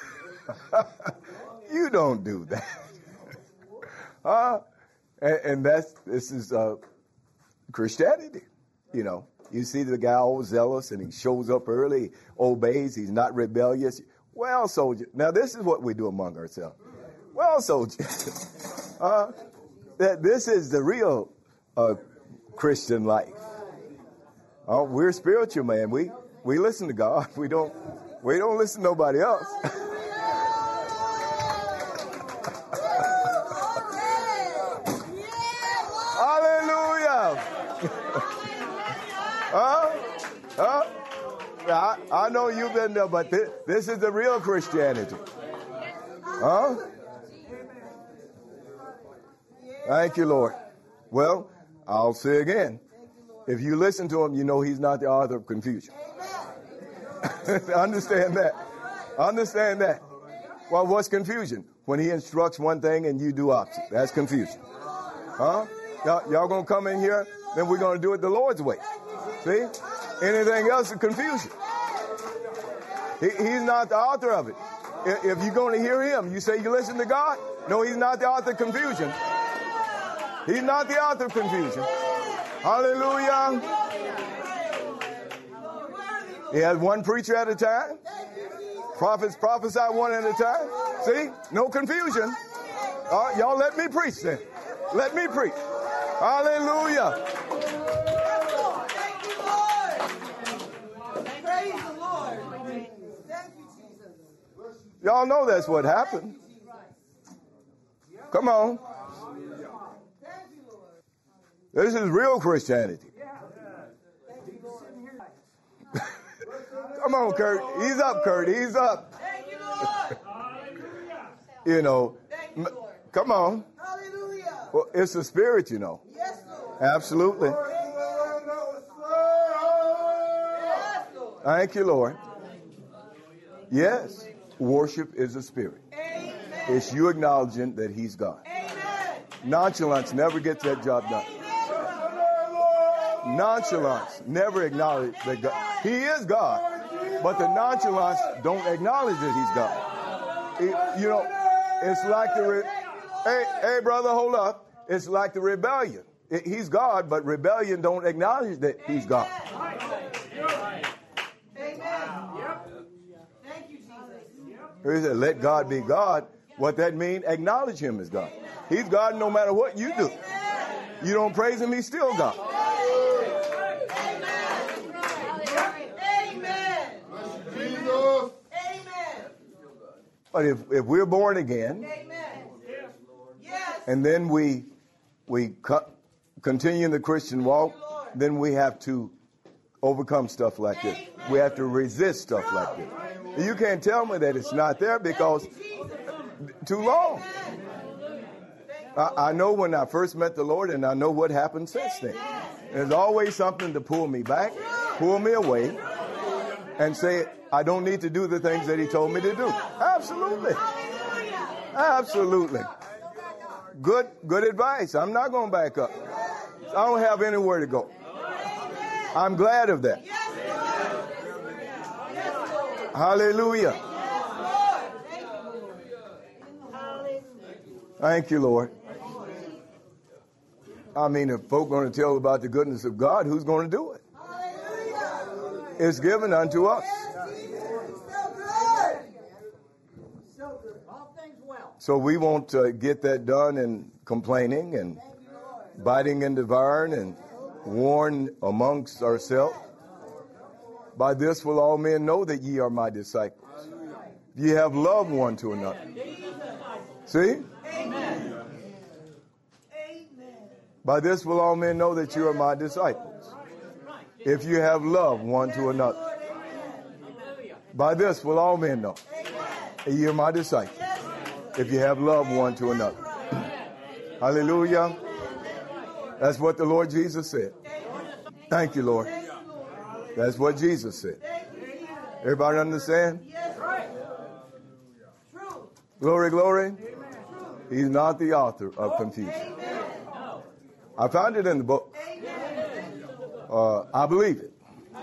You don't do that. uh, and, and that's, this is uh, Christianity, you know. You see the guy all zealous and he shows up early, obeys, he's not rebellious. Well, soldier, now this is what we do among ourselves. Well, soldier, uh, that this is the real uh, Christian life. Uh, we're spiritual, man. We we listen to God. We don't we don't listen to nobody else. Hallelujah. uh, uh, I, I know you've been there, but this, this is the real Christianity. Huh? Thank you, Lord. Well, I'll say again. If you listen to him, you know he's not the author of confusion. Understand that. Understand that. Well, what's confusion? When he instructs one thing and you do opposite. That's confusion. Huh? Y'all, y'all going to come in here, then we're going to do it the Lord's way. See? Anything else is confusion. He, he's not the author of it. If, if you're going to hear him, you say you listen to God? No, he's not the author of confusion. He's not the author of confusion. Hallelujah. He has one preacher at a time. Prophets prophesy one at a time. See? No confusion. All right, y'all let me preach then. Let me preach. Hallelujah. Thank you, Lord. Praise the Lord. Thank you, Jesus. Y'all know that's what happened. Come on. This is real Christianity. Come on, Kurt. Ease up, Kurt. Ease up. Thank you, Lord. You know, Thank you, Lord. come on. Hallelujah. Well, it's the spirit, you know. Yes, Lord. Absolutely. Yes, Lord. Thank you, Lord. Yes, worship is a spirit. Amen. It's you acknowledging that he's God. Amen. Nonchalance never gets that job done. Nonchalance never acknowledge that God. He is God, but the nonchalance don't acknowledge that he's God. It- you know, it's like the, re- hey, hey, brother, hold up. It's like the rebellion. It- he's God, but rebellion don't acknowledge that he's God. Amen. Thank you, Jesus. He said, let God be God. What that mean? Acknowledge him as God. He's God no matter what you do. You don't praise him, he's still God. But if, if we're born again, and then we we co- continue in the Christian walk, then we have to overcome stuff like this. We have to resist stuff like this. You can't tell me that it's not there because too long. I, I know when I first met the Lord, and I know what happened since then. There's always something to pull me back, pull me away, and say, I don't need to do the things that he told me to do. Absolutely. Absolutely. Good, good advice. I'm not going to back up. I don't have anywhere to go. I'm glad of that. Hallelujah. Thank you, Lord. I mean, if folk are going to tell about the goodness of God, who's going to do it? It's given unto us. So we won't uh, get that done in complaining and biting and devouring and warn amongst ourselves. By this will all men know that ye are my disciples. Ye have love one to another. See? By this will all men know that you are my disciples, if you have love one to another. By this will all men know that ye are my disciples, if you have love one to another. Hallelujah. That's what the Lord Jesus said. Thank you, Lord. That's what Jesus said. Everybody understand? Glory, glory. He's not the author of confusion. I found it in the book. Uh, I believe it.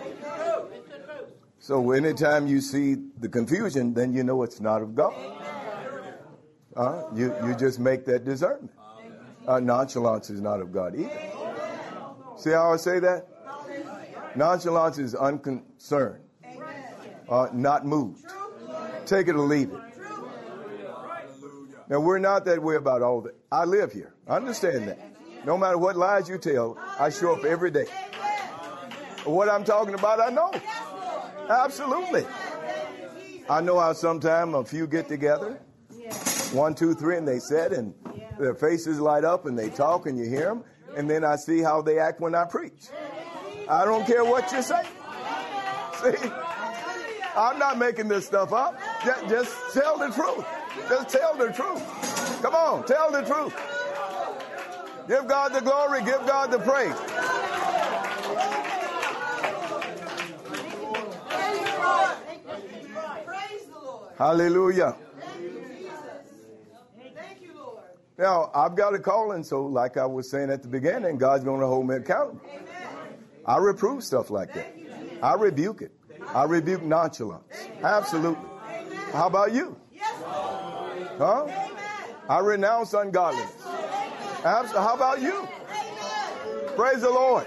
So anytime you see the confusion, then you know it's not of God. Uh, you, you just make that discernment. Uh, nonchalance is not of God either. See how I say that? Nonchalance is unconcerned, uh, not moved. Take it or leave it. Now, we're not that way about all that. I live here. I understand that. No matter what lies you tell, I show up every day. What I'm talking about, I know. Absolutely. I know how sometimes a few get together, one, two, three, and they sit, and their faces light up, and they talk, and you hear them, and then I see how they act when I preach. I don't care what you say. See, I'm not making this stuff up. Just, just tell the truth. Just tell the truth. Come on, tell the truth. Give God the glory. Give God the praise. Hallelujah. Thank you, Lord. Now, I've got a calling, so like I was saying at the beginning, God's going to hold me accountable. I reprove stuff like that. I rebuke it. I rebuke nonchalance. Absolutely. How about you? Huh? I renounce ungodliness. Abs- How about you? Praise the Lord.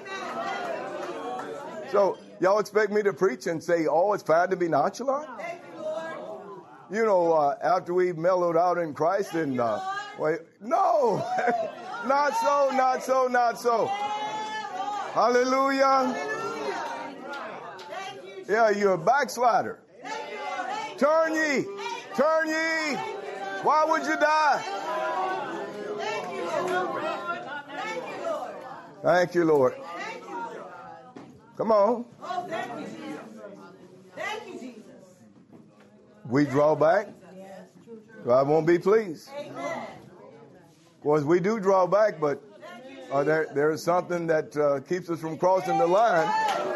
So, y'all expect me to preach and say, oh, it's bad to be nonchalant? You know, uh, after we've mellowed out in Christ and, uh, wait, no, not so, not so, not so. Hallelujah. Yeah, you're a backslider. Turn ye, turn ye. Why would you die? Thank you, Lord. Come on. Thank you, Jesus. We draw back. God won't be pleased. Of course, we do draw back, but uh, there there is something that uh, keeps us from crossing the line.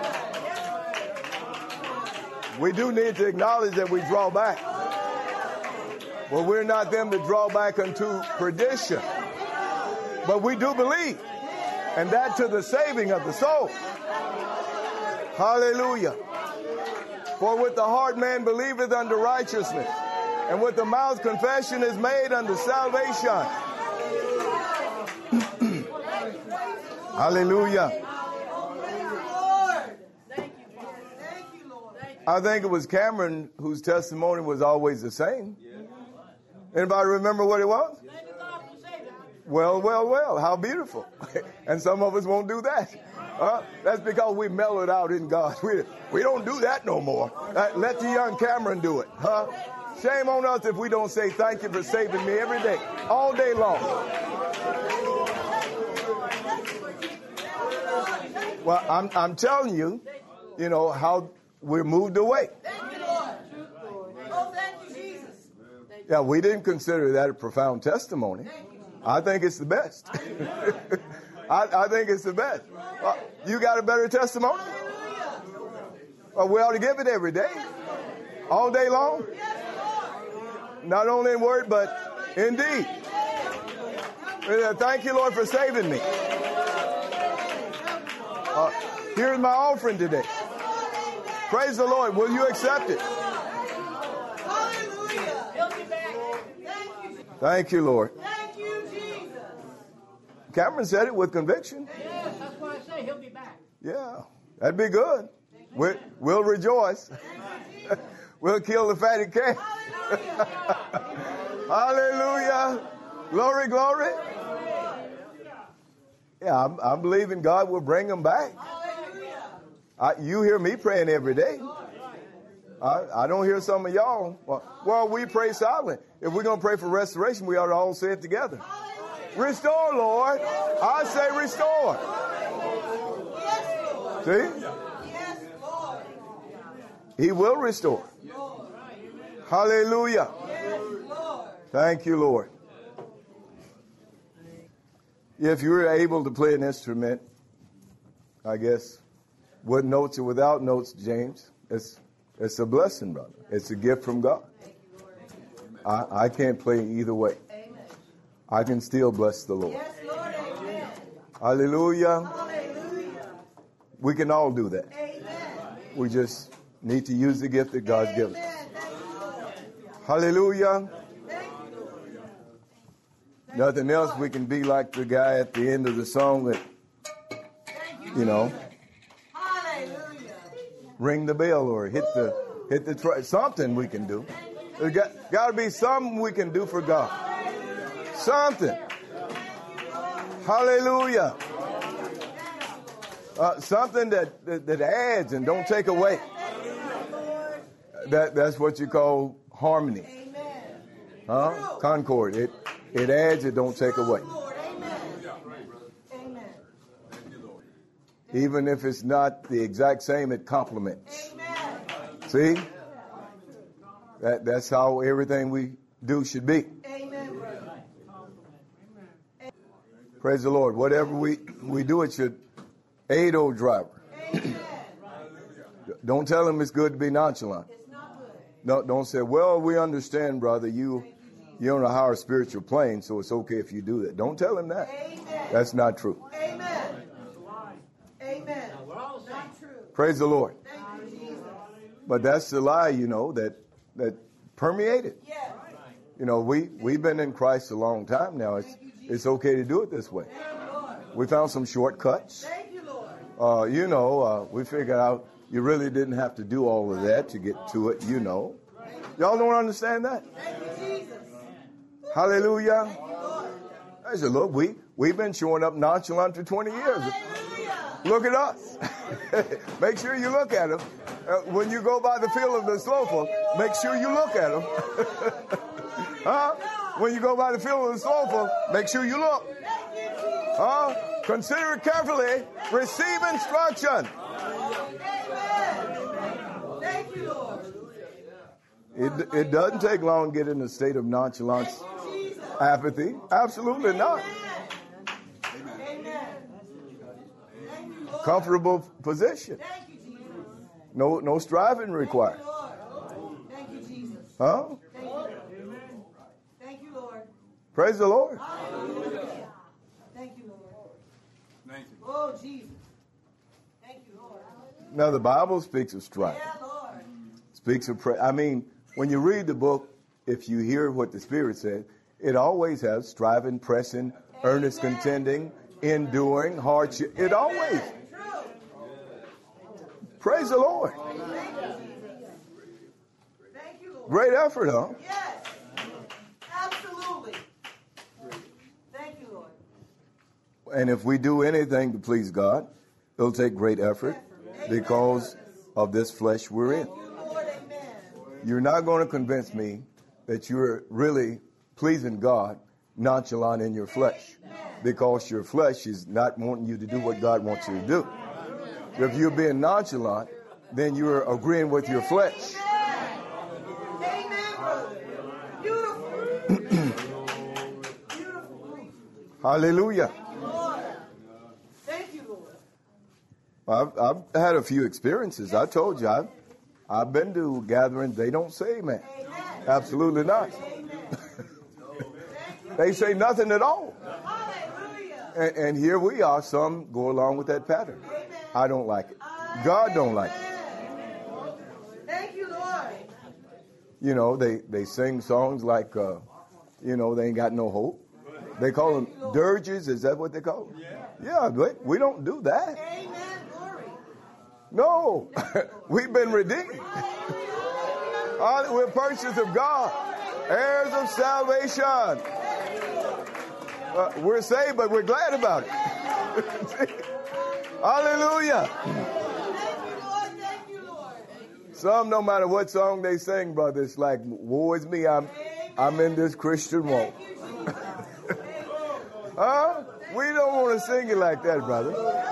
We do need to acknowledge that we draw back. But we're not them to draw back unto perdition. But we do believe. And that to the saving of the soul. Hallelujah. For with the heart man believeth unto righteousness, and with the mouth confession is made unto salvation. Hallelujah. I think it was Cameron whose testimony was always the same. Anybody remember what it was? Well, well, well, how beautiful. And some of us won't do that. Uh, that's because we mellowed out in God. We, we don't do that no more. Uh, let the young Cameron do it. Huh? Shame on us if we don't say thank you for saving me every day, all day long. Well, I'm, I'm telling you, you know, how we're moved away. Yeah, we didn't consider that a profound testimony. I think it's the best. I, I think it's the best. Uh, you got a better testimony? Well, we ought to give it every day, all day long. Not only in word, but in deed. Uh, thank you, Lord, for saving me. Uh, here's my offering today. Praise the Lord. Will you accept it? Thank you, Lord. Thank you, Jesus. Cameron said it with conviction. Yes, that's why I say he'll be back. Yeah, that'd be good. We'll, we'll rejoice. We'll kill the fatted calf. Hallelujah. Glory, glory. Yeah, I'm, I'm believing God will bring them back. I, you hear me praying every day. I, I don't hear some of y'all. Well, well, we pray silent. If we're going to pray for restoration, we ought to all say it together. Restore, Lord. I say restore. See? He will restore. Hallelujah. Thank you, Lord. If you were able to play an instrument, I guess, with notes or without notes, James, it's it's a blessing, brother. It's a gift from God. I, I can't play either way. I can still bless the Lord. Hallelujah. Hallelujah. We can all do that. Amen. We just need to use the gift that God's given us. Amen. Thank you, Lord. Hallelujah. Thank you, Lord. Thank Nothing you, else. Lord. We can be like the guy at the end of the song that, Thank you, you know, Jesus. Hallelujah. ring the bell or hit the hit the tr- something we can do. There's got, got to be something we can do for God. Something. Hallelujah. Uh, something that, that that adds and don't take away. That that's what you call harmony, huh? Concord. It it adds. It don't take away. Lord, amen. Amen. Even if it's not the exact same, it complements. Amen. See? That that's how everything we do should be. Amen, brother. Praise the Lord. Whatever we, we do, it should aid old driver. Amen. Don't tell him it's good to be nonchalant. It's not good. No, don't say, well, we understand, brother, you, you're on a higher spiritual plane, so it's okay if you do that. Don't tell him that. Amen. That's not true. Amen. Amen. Not true. Praise the Lord. Thank you, Jesus. But that's the lie, you know, that, that permeated. Yes. You know, we, we've been in Christ a long time now. It's, it's okay to do it this way. Thank you, Lord. We found some shortcuts. Thank you, Lord. Uh, you know, uh, we figured out you really didn't have to do all of that to get to it, you know. Y'all don't understand that? Thank you, Jesus. Hallelujah. Thank you, Lord. I said, look, we, we've been showing up nonchalant for twenty years. Hallelujah. Look at us. Make sure you look at them. Uh, when you go by the field of the slothful, make sure you look at them. Huh? When you go by the field of the slothful, make sure you look. Thank you, Jesus. Huh? Consider it carefully. Receive instruction. Amen. Thank you, Lord. It, it doesn't take long to get in a state of nonchalance, Jesus. apathy. Absolutely not. Amen. Thank you, Lord. Comfortable position. Thank you, Jesus. No, no striving required. Lord. Thank you, Jesus. Huh? Thank you. Thank you, Lord. Praise the Lord. Hallelujah. Thank you, Lord. Thank you. Oh, Jesus. Thank you, Lord. Now the Bible speaks of striving. Yeah, Lord. Speaks of prayer. I mean, when you read the book, if you hear what the Spirit said, it always has striving, pressing, earnest contending, enduring, hardship. It always. True. Praise the Lord. Thank you, Lord. Great effort, huh? Yes. Absolutely. Thank you, Lord. And if we do anything to please God, it'll take great effort because of this flesh we're in. Thank you, Lord. Amen. You're not going to convince me that you're really pleasing God nonchalant in your flesh, because your flesh is not wanting you to do what God wants you to do. If you're being nonchalant, then you're agreeing with your flesh. Amen, brother. Beautiful. Beautiful. Hallelujah. Lord. Thank you, Lord. I've, I've had a few experiences. I told you, I've, I've been to gatherings. They don't say amen. Amen. Absolutely not. Amen. They say nothing at all. Hallelujah. And, and here we are. Some go along with that pattern. Amen. I don't like it. God don't like it. Amen. Thank you, Lord. You know, they, they sing songs like, uh, you know, they ain't got no hope. They call them dirges. Is that what they call them? Yeah, but we don't do that. Amen. Glory. No. We've been redeemed. Uh, We're purchased of God. Heirs of salvation. Uh, we're saved, but we're glad about it. Hallelujah. Thank you, Lord. Thank you, Lord. Some, no matter what song they sing, brother, it's like, woe is me, I'm, I'm in this Christian walk. Huh? We don't want to sing it like that, brother.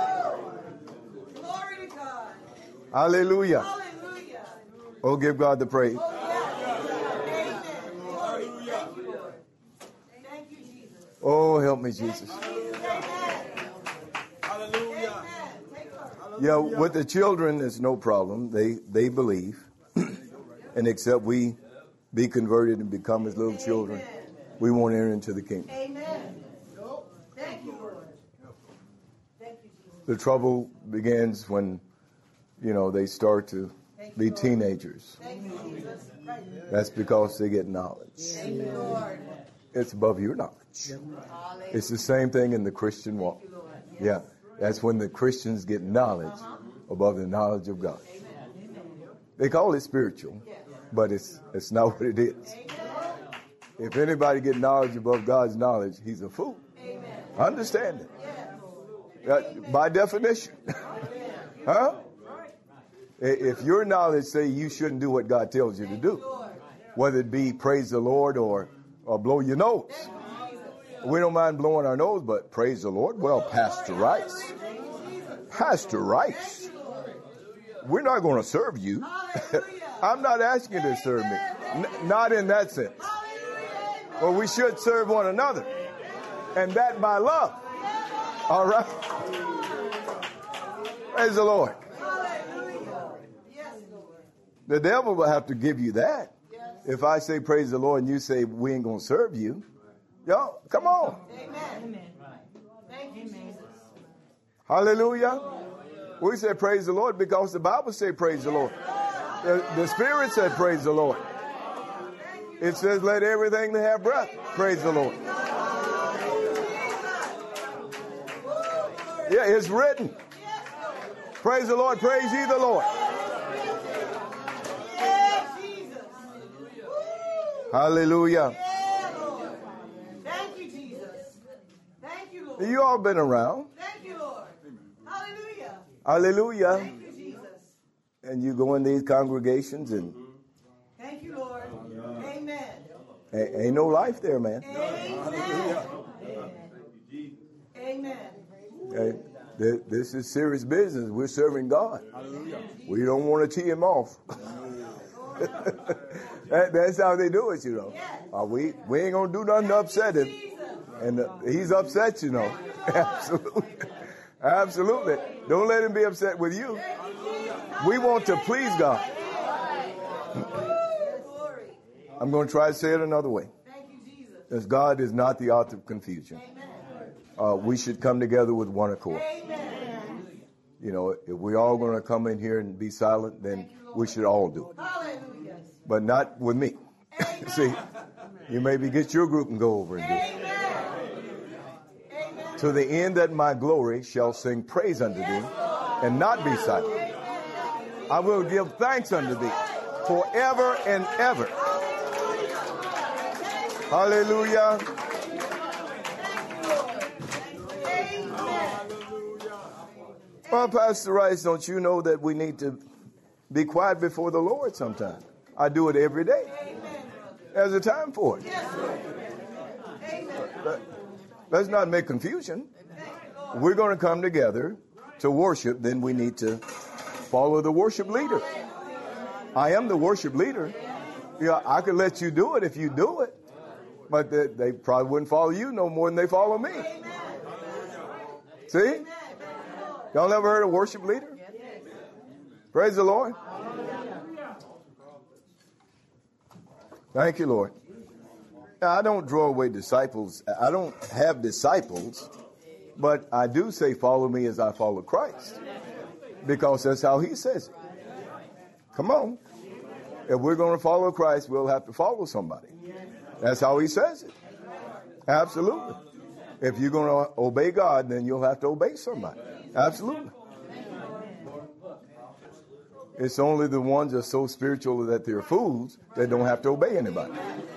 Glory to God. Hallelujah. Hallelujah. Oh, give God the praise. Oh, yes. Amen. Glory. Thank you, Lord. Thank you, Jesus. Oh, help me, Jesus. Hallelujah. Yeah, with the children, it's no problem. They they believe. And except we be converted and become as little children, we won't enter into the kingdom. Amen. Thank you, Lord. The trouble begins when, you know, they start to be teenagers. That's because they get knowledge. It's above your knowledge. It's the same thing in the Christian walk. Yeah, that's when the Christians get knowledge above the knowledge of God. They call it spiritual, but it's it's not what it is. If anybody get knowledge above God's knowledge, he's a fool. Understand it. That, by definition. Huh? If your knowledge say you shouldn't do what God tells you to do, whether it be praise the Lord or, or blow your nose. We don't mind blowing our nose, but praise the Lord. Well, Pastor Rice. Pastor Rice. We're not going to serve you. I'm not asking you to serve me. N- not in that sense. Well, we should serve one another. And that by love. All right? Praise the Lord. The devil will have to give you that. If I say praise the Lord and you say we ain't going to serve you, yo, come on. Amen. Thank you, Jesus. Hallelujah. We say praise the Lord because the Bible say praise the Lord. The, the Spirit said praise the Lord. It says let everything that have breath praise the Lord. Yeah, it's written. Praise the Lord, praise ye the Lord. Hallelujah. Thank you, Jesus. Thank you, Lord. You all been around. Thank you, Lord. Hallelujah. Hallelujah. Thank you, Jesus. And you go in these congregations and Thank you, Lord. Amen. ain't, ain't no life there, man. Amen. Amen. Okay? Th- This is serious business. We're serving God. We don't want to tee him off. that, that's how they do it, you know. Uh, we, we ain't going to do nothing to upset him. And uh, he's upset, you know. Absolutely. Absolutely. Don't let him be upset with you. We want to please God. I'm going to try to say it another way. Because God is not the author of confusion. Uh, we should come together with one accord. You know, if we're all going to come in here and be silent, then we should all do it. But not with me. See, you maybe get your group and go over and do it. To the end that my glory shall sing praise unto thee and not be silent. I will give thanks unto thee forever and ever. Hallelujah. Well, Pastor Rice, don't you know that we need to be quiet before the Lord sometime? I do it every day. There's a time for it. But let's not make confusion. We're going to come together to worship, then we need to follow the worship leader. I am the worship leader. Yeah, I could let you do it if you do it. But they, they probably wouldn't follow you no more than they follow me. See? Y'all ever heard of worship leader? Praise the Lord. Thank you, Lord. Now, I don't draw away disciples. I don't have disciples, but I do say follow me as I follow Christ. Because that's how he says it. Come on. If we're going to follow Christ, we'll have to follow somebody. That's how he says it. Absolutely. If you're going to obey God, then you'll have to obey somebody. Absolutely. It's only the ones that are so spiritual that they're fools that don't have to obey anybody.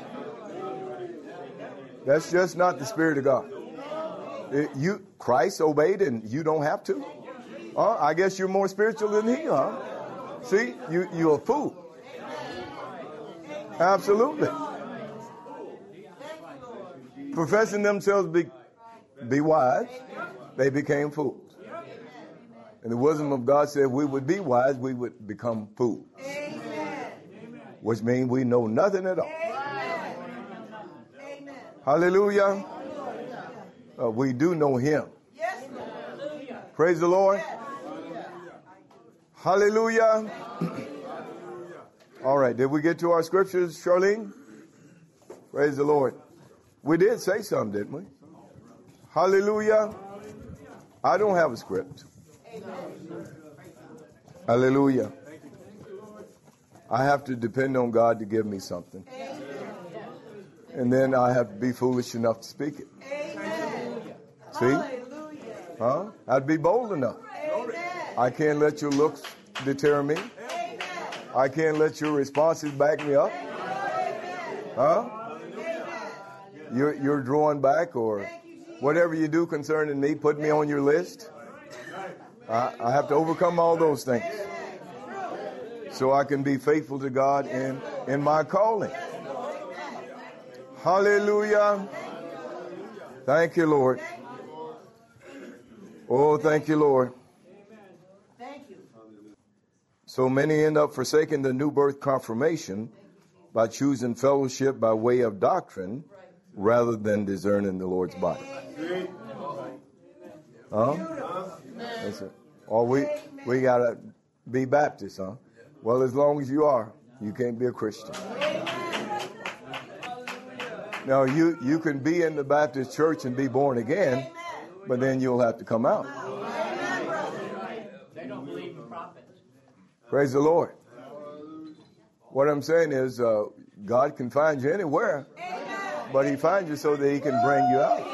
That's just not the Spirit of God. It, you Christ obeyed and you don't have to? Uh, I guess you're more spiritual than he, huh? See, you, you're a fool. Absolutely. Professing themselves be, be wise, they became fools. And the wisdom of God said if we would be wise, we would become fools. Which means we know nothing at all. Hallelujah. Uh, we do know him. Praise the Lord. Hallelujah. All right. Did we get to our scriptures, Charlene? Praise the Lord. We did say something, didn't we? Hallelujah. I don't have a script. Hallelujah. I have to depend on God to give me something. And then I have to be foolish enough to speak it. See? Huh? I'd be bold enough. I can't let your looks deter me. I can't let your responses back me up. Huh? You're, you're drawing back, or whatever you do concerning me, put me on your list. I, I have to overcome all those things so I can be faithful to God in, in my calling. Hallelujah. Thank you, Lord. Oh, thank you, Lord. So many end up forsaking the new birth confirmation by choosing fellowship by way of doctrine rather than discerning the Lord's body. Huh? That's it. Or we, we got to be Baptist, huh? Well, as long as you are, you can't be a Christian. Now, you, you can be in the Baptist church and be born again, but then you'll have to come out. They don't believe in prophets. Praise the Lord. What I'm saying is uh, God can find you anywhere, but he finds you so that he can bring you out.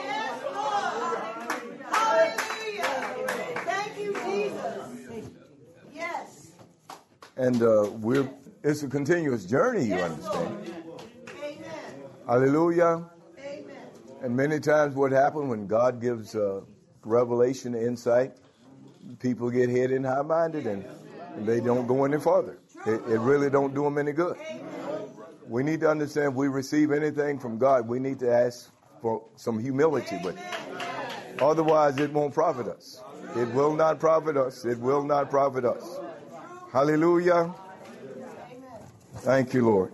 Thank you, Jesus. Yes. And uh, we're it's a continuous journey, you understand. Amen. Hallelujah. Amen. And many times what happens when God gives uh, revelation, insight, people get hit and high-minded and, and they don't go any further. It, it really don't do them any good. We need to understand if we receive anything from God, we need to ask for some humility with it. Otherwise, it won't profit us. It will not profit us. It will not profit us. Hallelujah. Thank you, Lord.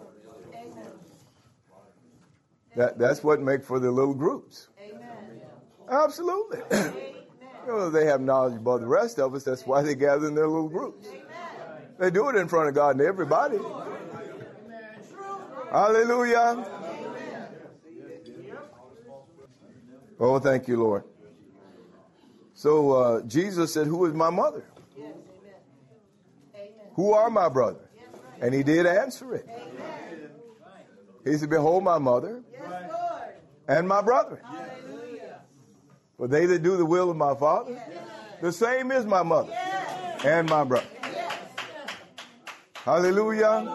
That, that's what makes for the little groups. Absolutely. You know, they have knowledge above the rest of us. That's why they gather in their little groups. They do it in front of God and everybody. Hallelujah. Oh, thank you, Lord. So uh, Jesus said, who is my mother? Who are my brother? And he did answer it. He said, behold my mother and my brother. For they that do the will of my Father, the same is my mother and my brother. Hallelujah.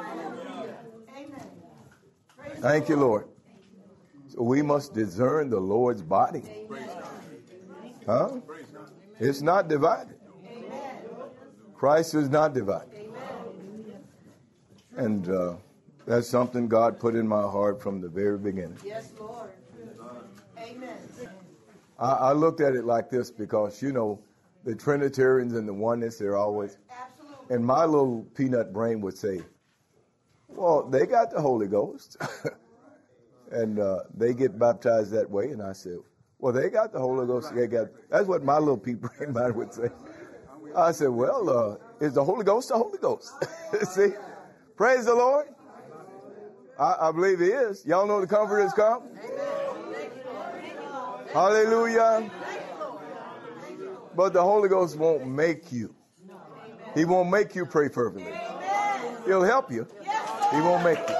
Thank you, Lord. So we must discern the Lord's body. Huh? It's not divided. Christ is not divided. And uh, that's something God put in my heart from the very beginning. Yes, Lord. Amen. I, I looked at it like this because, you know, the Trinitarians and the oneness, they're always... Absolutely. And my little peanut brain would say, well, they got the Holy Ghost. and uh, they get baptized that way. And I said, well, they got the Holy Ghost. They got. That's what my little pea brain mind would say. I said, well, uh, is the Holy Ghost the Holy Ghost? See? Praise the Lord. I, I believe he is. Y'all know the Comforter has come? Hallelujah. But the Holy Ghost won't make you. He won't make you pray fervently. He'll help you. He won't make you.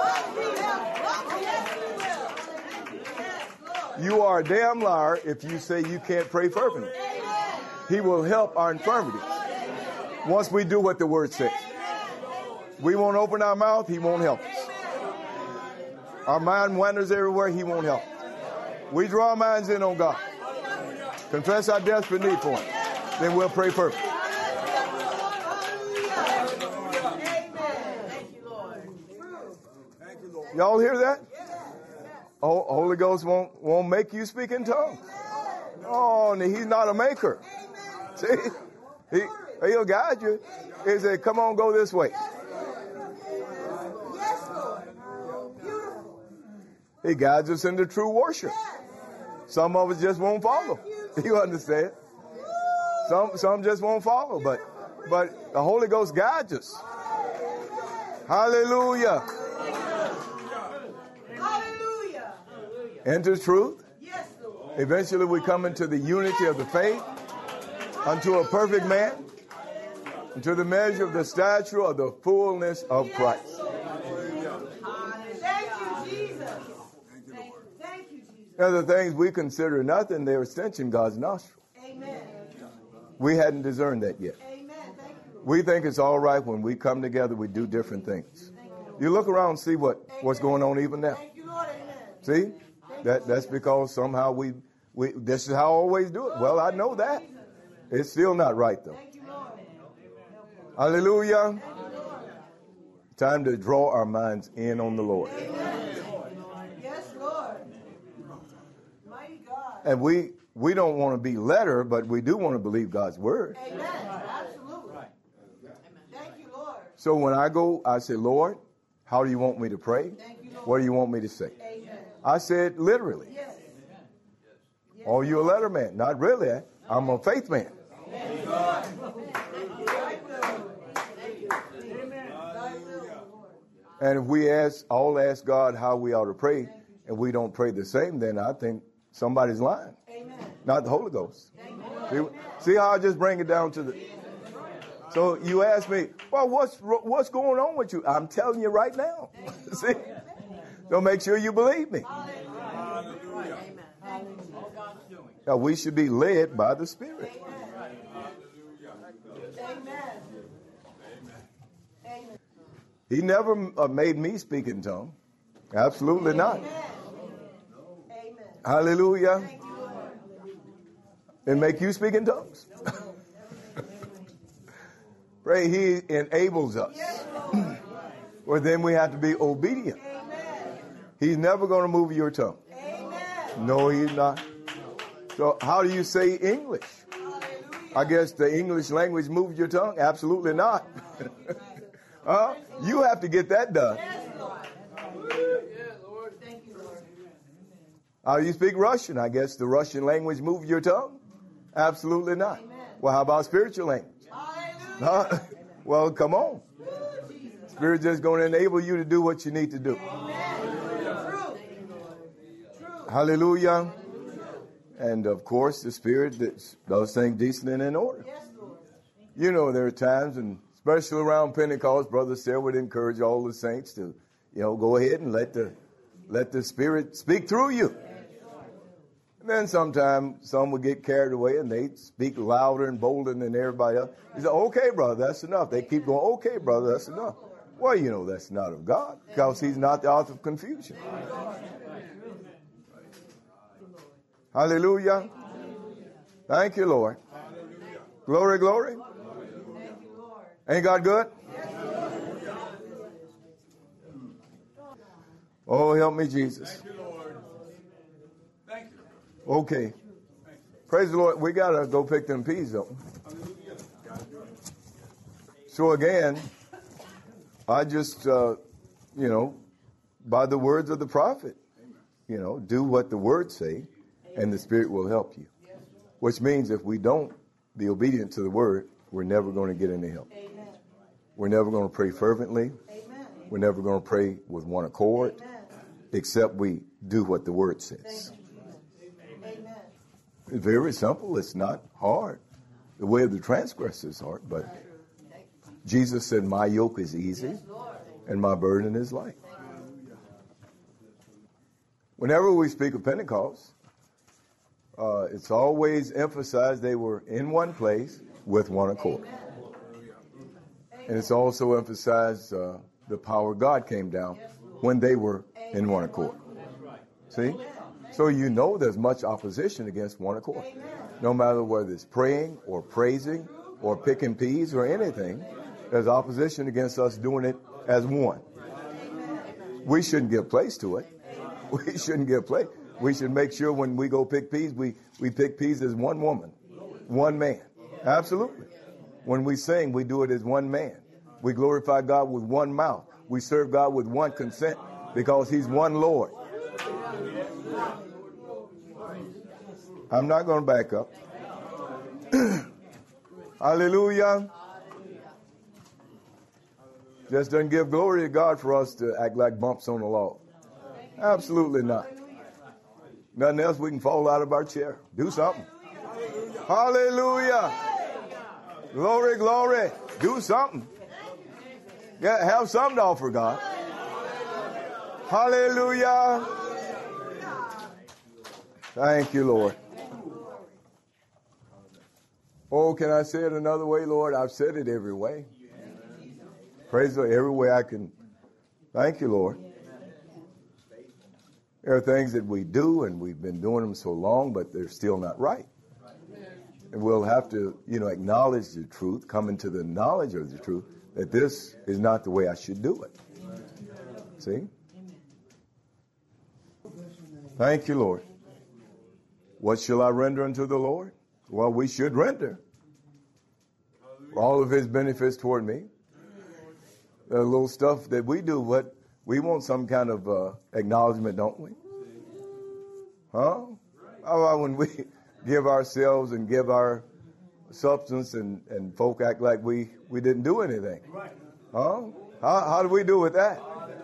You are a damn liar if you say you can't pray fervently. He will help our infirmities once we do what the Word says. We won't open our mouth, he won't help us. Our mind wanders everywhere, he won't help us. We draw our minds in on God. Confess our desperate need for him. Then we'll pray fervently. Y'all hear that? Oh, Holy Ghost won't won't make you speak in tongues. Oh, and he's not a maker. See, he he'll guide you. He said, "Come on, go this way." He guides us into true worship. Some of us just won't follow. You understand? Some some just won't follow, but but the Holy Ghost guides us. Hallelujah. Hallelujah. Into truth. Yes, Lord. Eventually we come into the unity of the faith unto a perfect man, Into the measure of the stature of the fullness of Christ. Thank you, Jesus. Thank you, Jesus. Now, the things we consider nothing, they're a stench in God's nostril. Amen. We hadn't discerned that yet. Amen. Thank you. We think it's all right when we come together, we do different things. You look around and see what, what's going on even now. Thank you, Lord. Amen. See? That That's because somehow we, we, this is how I always do it. Well, I know that. It's still not right, though. Thank you, Lord. Hallelujah. Time to draw our minds in on the Lord. Amen. Yes, Lord. Mighty God. And we, we don't want to be letter, but we do want to believe God's word. Amen. Absolutely. Thank you, Lord. So when I go, I say, Lord, how do you want me to pray? Thank you, Lord. What do you want me to say? Amen. I said literally. Yes. Oh, you a letter man? Not really. I'm a faith man. And if we ask, all ask God how we ought to pray, and we don't pray the same, then I think somebody's lying. Amen. Not the Holy Ghost. See, see how I just bring it down to the... So you ask me, well, what's what's going on with you? I'm telling you right now. See? So make sure you believe me. Now, we should be led by the Spirit. Amen. He never uh, made me speak in tongues. Absolutely not. Amen. Hallelujah. Thank you, Lord. And make you speak in tongues. Pray He enables us. Well, then we have to be obedient. Amen. He's never going to move your tongue. Amen. No, He's not. So how do you say English? I guess the English language moves your tongue? Absolutely not. Huh? You have to get that done. How do you speak Russian? I guess the Russian language moves your tongue? Absolutely not. Well, how about spiritual language? Huh? Well, come on. Spirit just going to enable you to do what you need to do. Hallelujah. And of course, the Spirit that does things decent and in order. You know, there are times, and especially around Pentecost, Brother Sarah would encourage all the saints to, you know, go ahead and let the let the Spirit speak through you. And then sometimes some would get carried away and they'd speak louder and bolder than everybody else. He said, okay, brother, that's enough. They keep going, okay, brother, that's enough. Well, you know, that's not of God, because He's not the author of confusion. Hallelujah. Thank you, Lord. Glory, glory. Ain't God good? Oh, help me, Jesus. Okay. Praise the Lord. We got to go pick them peas up. So again, I just, uh, you know, by the words of the prophet, you know, do what the words say, and the Spirit will help you. Which means if we don't be obedient to the word, we're never going to get any help. Amen. We're never going to pray fervently. Amen. We're never going to pray with one accord. Amen. Except we do what the word says. Amen. It's very simple. It's not hard. The way of the transgressor is hard, but Jesus said, my yoke is easy and my burden is light. Whenever we speak of Pentecost, uh, it's always emphasized they were in one place with one accord. And it's also emphasized uh, the power of God came down when they were in one accord. See? So you know there's much opposition against one accord. No matter whether it's praying or praising or picking peas or anything, there's opposition against us doing it as one. We shouldn't give place to it. We shouldn't give place. We should make sure when we go pick peas, we, we pick peas as one woman, one man. Absolutely. When we sing, we do it as one man. We glorify God with one mouth. We serve God with one consent because He's one Lord. I'm not going to back up. Hallelujah. Just doesn't give glory to God for us to act like bumps on the log. Absolutely not. Nothing else, we can fall out of our chair. Do something. Hallelujah. Glory, glory. Do something. Yeah, have something to offer God. Hallelujah. Thank you, Lord. Oh, can I say it another way, Lord? I've said it every way. Praise the Lord, every way I can. Thank you, Lord. There are things that we do, and we've been doing them so long, but they're still not right. And we'll have to, you know, acknowledge the truth, come into the knowledge of the truth, that this is not the way I should do it. See? Thank you, Lord. What shall I render unto the Lord? Well, we should render for all of his benefits toward me. The little stuff that we do, what we want some kind of uh, acknowledgement, don't we? Huh? How about when we give ourselves and give our substance and, and folk act like we, we didn't do anything? Huh? How, how do we do with that?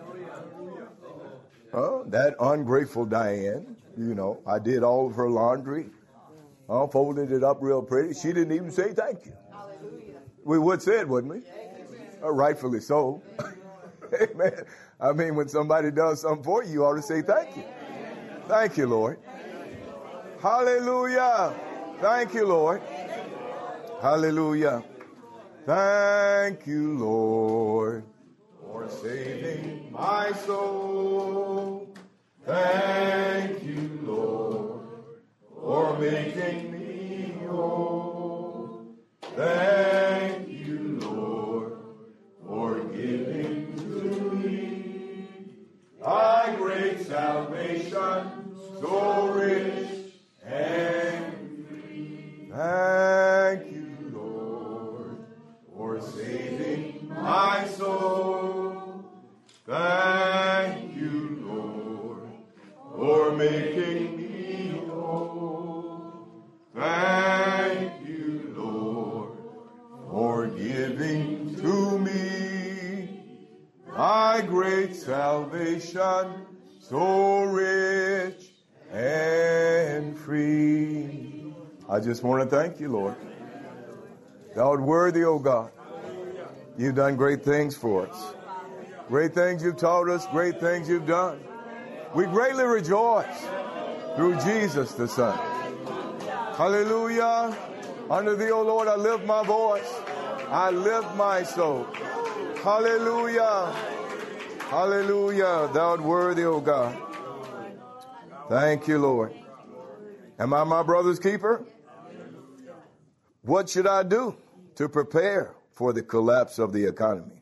Huh? That ungrateful Diane, you know, I did all of her laundry. I folded it up real pretty. She didn't even say thank you. We would say it, wouldn't we? Uh, rightfully so. Amen. I mean, when somebody does something for you, you ought to say thank you. Thank you, Lord. Hallelujah. Thank you, Lord. Hallelujah. Thank you, Lord, for saving my soul. Thank you, Lord, for making me whole. Thank you, Lord, for giving to me thy great salvation, so rich and free. Thank you, Lord, for saving my soul. Thank you, Lord, for making me whole. Thank you, Lord, for giving to me thy great salvation, so rich and free. I just want to thank you, Lord. Thou art worthy, O God. You've done great things for us. Great things you've taught us, great things you've done. We greatly rejoice through Jesus the Son. Hallelujah. Unto thee, O Lord, I lift my voice. I lift my soul. Hallelujah. Hallelujah. Thou art worthy, O God. Thank you, Lord. Am I my brother's keeper? What should I do to prepare for the collapse of the economy?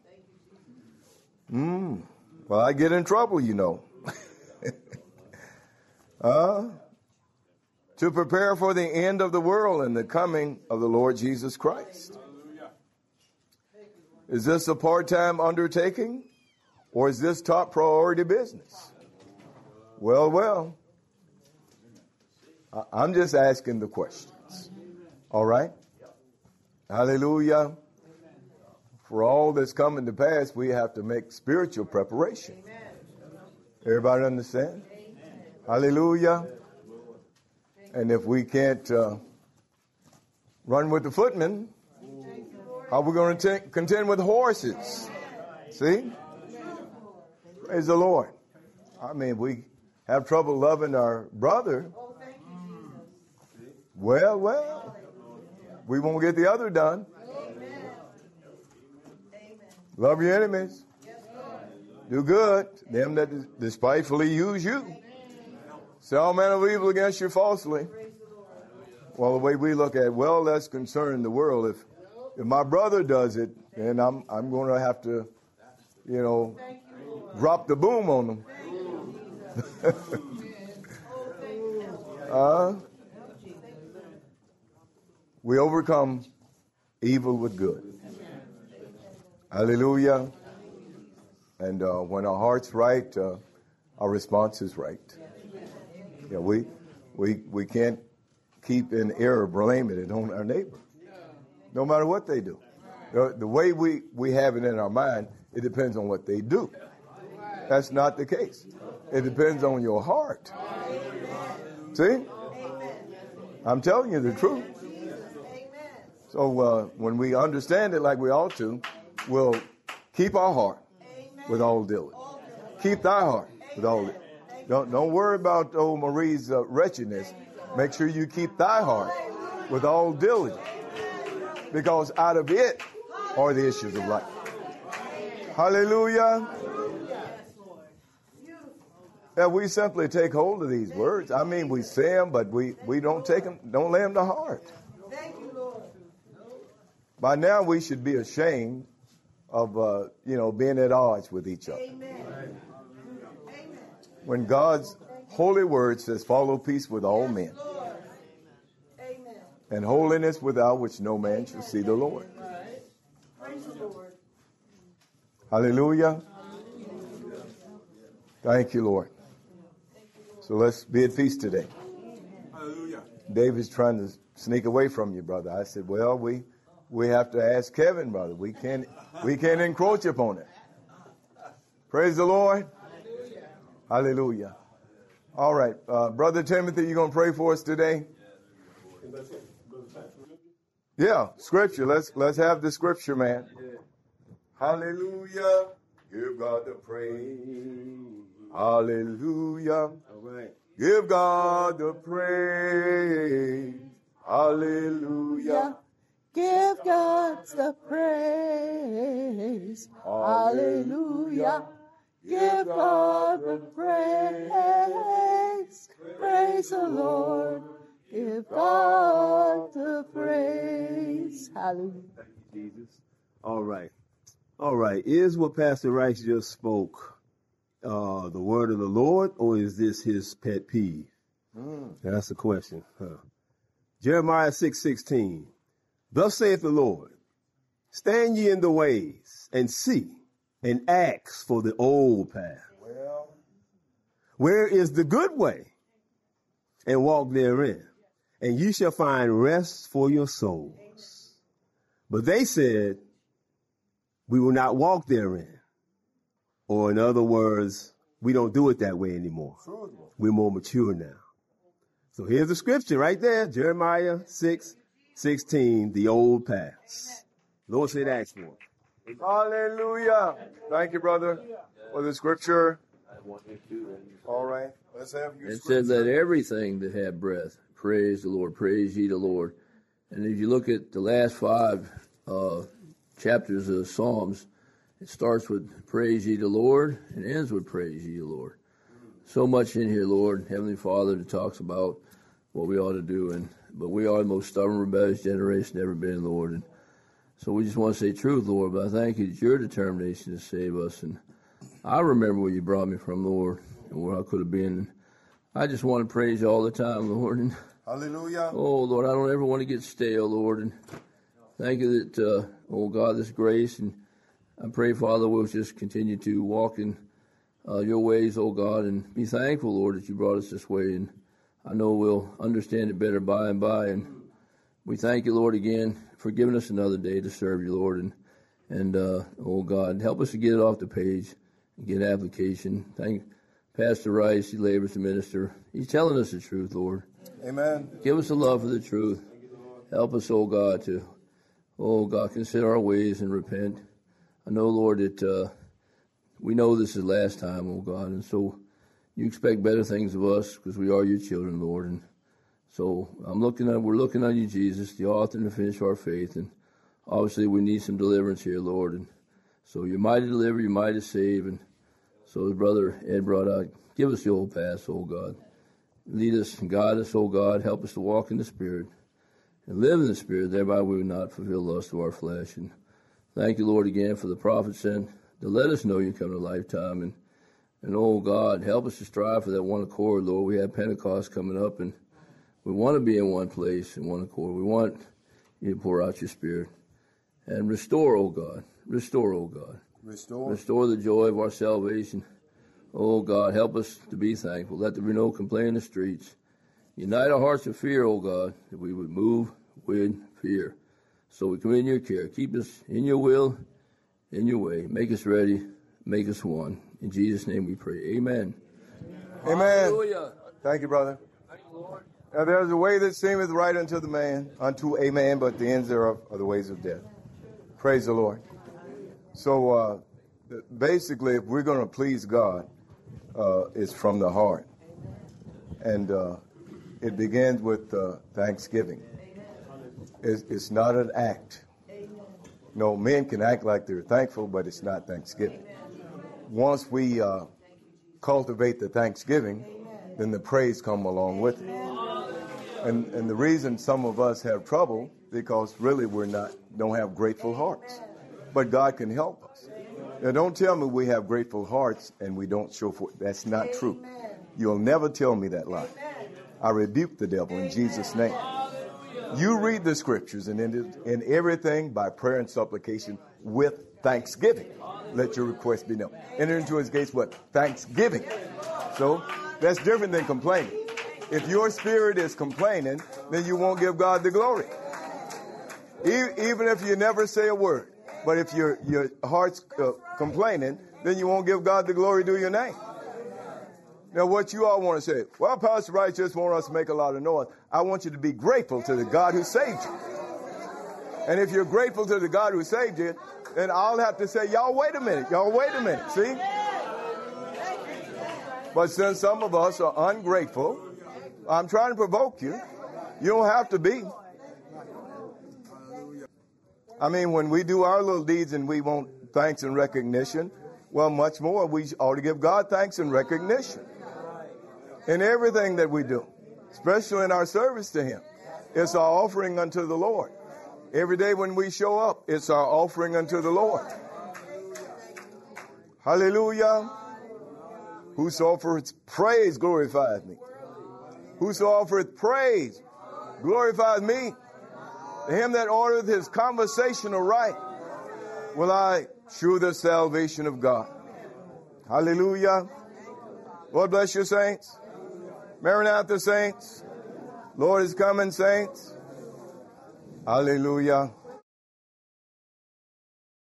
Mm. Well, I get in trouble, you know. uh, to prepare for the end of the world and the coming of the Lord Jesus Christ. Is this a part-time undertaking, or is this top priority business? Well, well, I'm just asking the questions. All right? Hallelujah. For all that's coming to pass, we have to make spiritual preparation. Everybody understand? Hallelujah. And if we can't uh, run with the footmen, how are we going to t- contend with horses? See? Praise the Lord. I mean, we have trouble loving our brother. Well, well, we won't get the other done. Love your enemies. Do good. Them that despitefully use you. Say all manner of evil against you falsely. Well, the way we look at it, well, that's concerning the world. If if my brother does it, then I'm I'm going to have to, you know, drop the boom on them. uh, we overcome evil with good. Hallelujah. And uh, when our heart's right, uh, our response is right. Yeah, we we we can't keep in error blaming it on our neighbor, no matter what they do. The, the way we, we have it in our mind, it depends on what they do. That's not the case. It depends on your heart. See? I'm telling you the truth. So uh, when we understand it like we ought to, we'll keep our heart with all diligence. Keep thy heart with all diligence. Don't, don't worry about old Marie's uh, wretchedness. Make sure you keep thy heart with all diligence, because out of it are the issues of life. Hallelujah. Yeah, we simply take hold of these words. I mean, we say them, but we, we don't take them, don't lay them to heart. By now, we should be ashamed of, uh, you know, being at odds with each other. When God's holy word says, follow peace with all men, and holiness without which no man shall see the Lord. Hallelujah. Thank you, Lord. So let's be at peace today. Hallelujah. David's trying to sneak away from you, brother. I said, well, we we have to ask Kevin, brother. We can't we can't encroach upon it. Praise the Lord. Hallelujah. All right, uh, Brother Timothy, you gonna pray for us today? Yeah, scripture. Let's let's have the scripture, man. Hallelujah. Give God the praise. Hallelujah. All right. Give God the praise. Hallelujah. Give God the praise. Hallelujah. Give God the praise. Praise the Lord. Give God the praise. Hallelujah. Thank you, Jesus. All right. All right. Is what Pastor Rice just spoke uh, the word of the Lord, or is this his pet peeve? Mm. That's the question. Huh. Jeremiah six sixteen. Thus saith the Lord, stand ye in the ways and see and ask for the old path. Well, where is the good way? And walk therein, and ye shall find rest for your souls. But they said, we will not walk therein. Or in other words, we don't do it that way anymore. We're more mature now. So here's the scripture right there, Jeremiah six sixteen, the old paths. Lord said ask for it. hallelujah. Thank you, brother, for the scripture. All right. Let's have your It scripture. said, let everything that have breath praise the Lord, praise ye the Lord. And if you look at the last five uh, chapters of Psalms, it starts with praise ye the Lord and ends with praise ye the Lord. So much in here, Lord, Heavenly Father, that talks about what we ought to do. And but we are the most stubborn, rebellious generation ever been, Lord. And so we just want to say truth, Lord, but I thank you that your determination to save us. And I remember where you brought me from, Lord, and where I could have been. And I just want to praise you all the time, Lord. And Hallelujah. oh, Lord, I don't ever want to get stale, Lord. And thank you that, uh, oh, God, this grace. And I pray, Father, we'll just continue to walk in uh, your ways, oh, God, and be thankful, Lord, that you brought us this way. And I know we'll understand it better by and by. And we thank you, Lord, again for giving us another day to serve you, Lord. And, and uh, oh, God, help us to get it off the page and get application. Thank Pastor Rice, he labors to minister. He's telling us the truth, Lord. Amen. Give us a love for the truth. Help us, oh, God, to, oh, God, consider our ways and repent. I know, Lord, that uh, we know this is the last time, oh, God, and so you expect better things of us because we are your children, Lord. And so I'm looking at, we're looking on you, Jesus, the author and the finisher of our faith. And obviously we need some deliverance here, Lord. And so you're mighty to deliver, you're mighty to save. And so as Brother Ed brought out, give us the old path, oh God. Lead us and guide us, oh God. Help us to walk in the Spirit and live in the Spirit. Thereby we will not fulfill the lust of our flesh. And thank you, Lord, again for the prophet sent to let us know you come in a lifetime. And And, oh, God, help us to strive for that one accord, Lord. We have Pentecost coming up, and we want to be in one place, in one accord. We want you to pour out your Spirit. And restore, oh, God. Restore, oh, God. Restore. Restore the joy of our salvation. Oh, God, help us to be thankful. Let there be no complaint in the streets. Unite our hearts in fear, oh, God, that we would move with fear. So we come in your care. Keep us in your will, in your way. Make us ready. Make us one. In Jesus' name we pray. Amen. Amen. Hallelujah. Thank you, brother. Thank you, Lord. Now there's a way that seemeth right unto the man, unto a man, but the ends thereof are the ways of death. Praise the Lord. So uh, basically, if we're going to please God, uh, it's from the heart. And uh, it begins with uh, thanksgiving. It's, it's not an act. No, men can act like they're thankful, but it's not thanksgiving. Once we uh, cultivate the thanksgiving, then the praise come along with it. And and the reason some of us have trouble, because really we're not, don't have grateful hearts. But God can help us. Now don't tell me we have grateful hearts and we don't show for it. That's not true. You'll never tell me that lie. I rebuke the devil in Jesus' name. You read the scriptures, and in, in everything by prayer and supplication with thanksgiving, let your request be known. Enter into his gates with thanksgiving. So that's different than complaining. If your spirit is complaining, then you won't give God the glory. E- even if you never say a word. But if your your heart's uh, complaining, then you won't give God the glory due your name. Now, what you all want to say, well, Pastor Rice just want us to make a lot of noise. I want you to be grateful to the God who saved you. And if you're grateful to the God who saved you, then I'll have to say, y'all wait a minute, y'all wait a minute, see? But since some of us are ungrateful, I'm trying to provoke you. You don't have to be. I mean, when we do our little deeds and we want thanks and recognition, well, much more, we ought to give God thanks and recognition in everything that we do, especially in our service to him. It's our offering unto the Lord. Every day when we show up, it's our offering unto the Lord. Hallelujah. Whoso offereth praise glorifieth me. Whoso offereth praise glorifieth me. To him that ordereth his conversation aright will I shew the salvation of God. Hallelujah. Lord bless you, saints. Maranatha, saints. Lord is coming, saints. Hallelujah.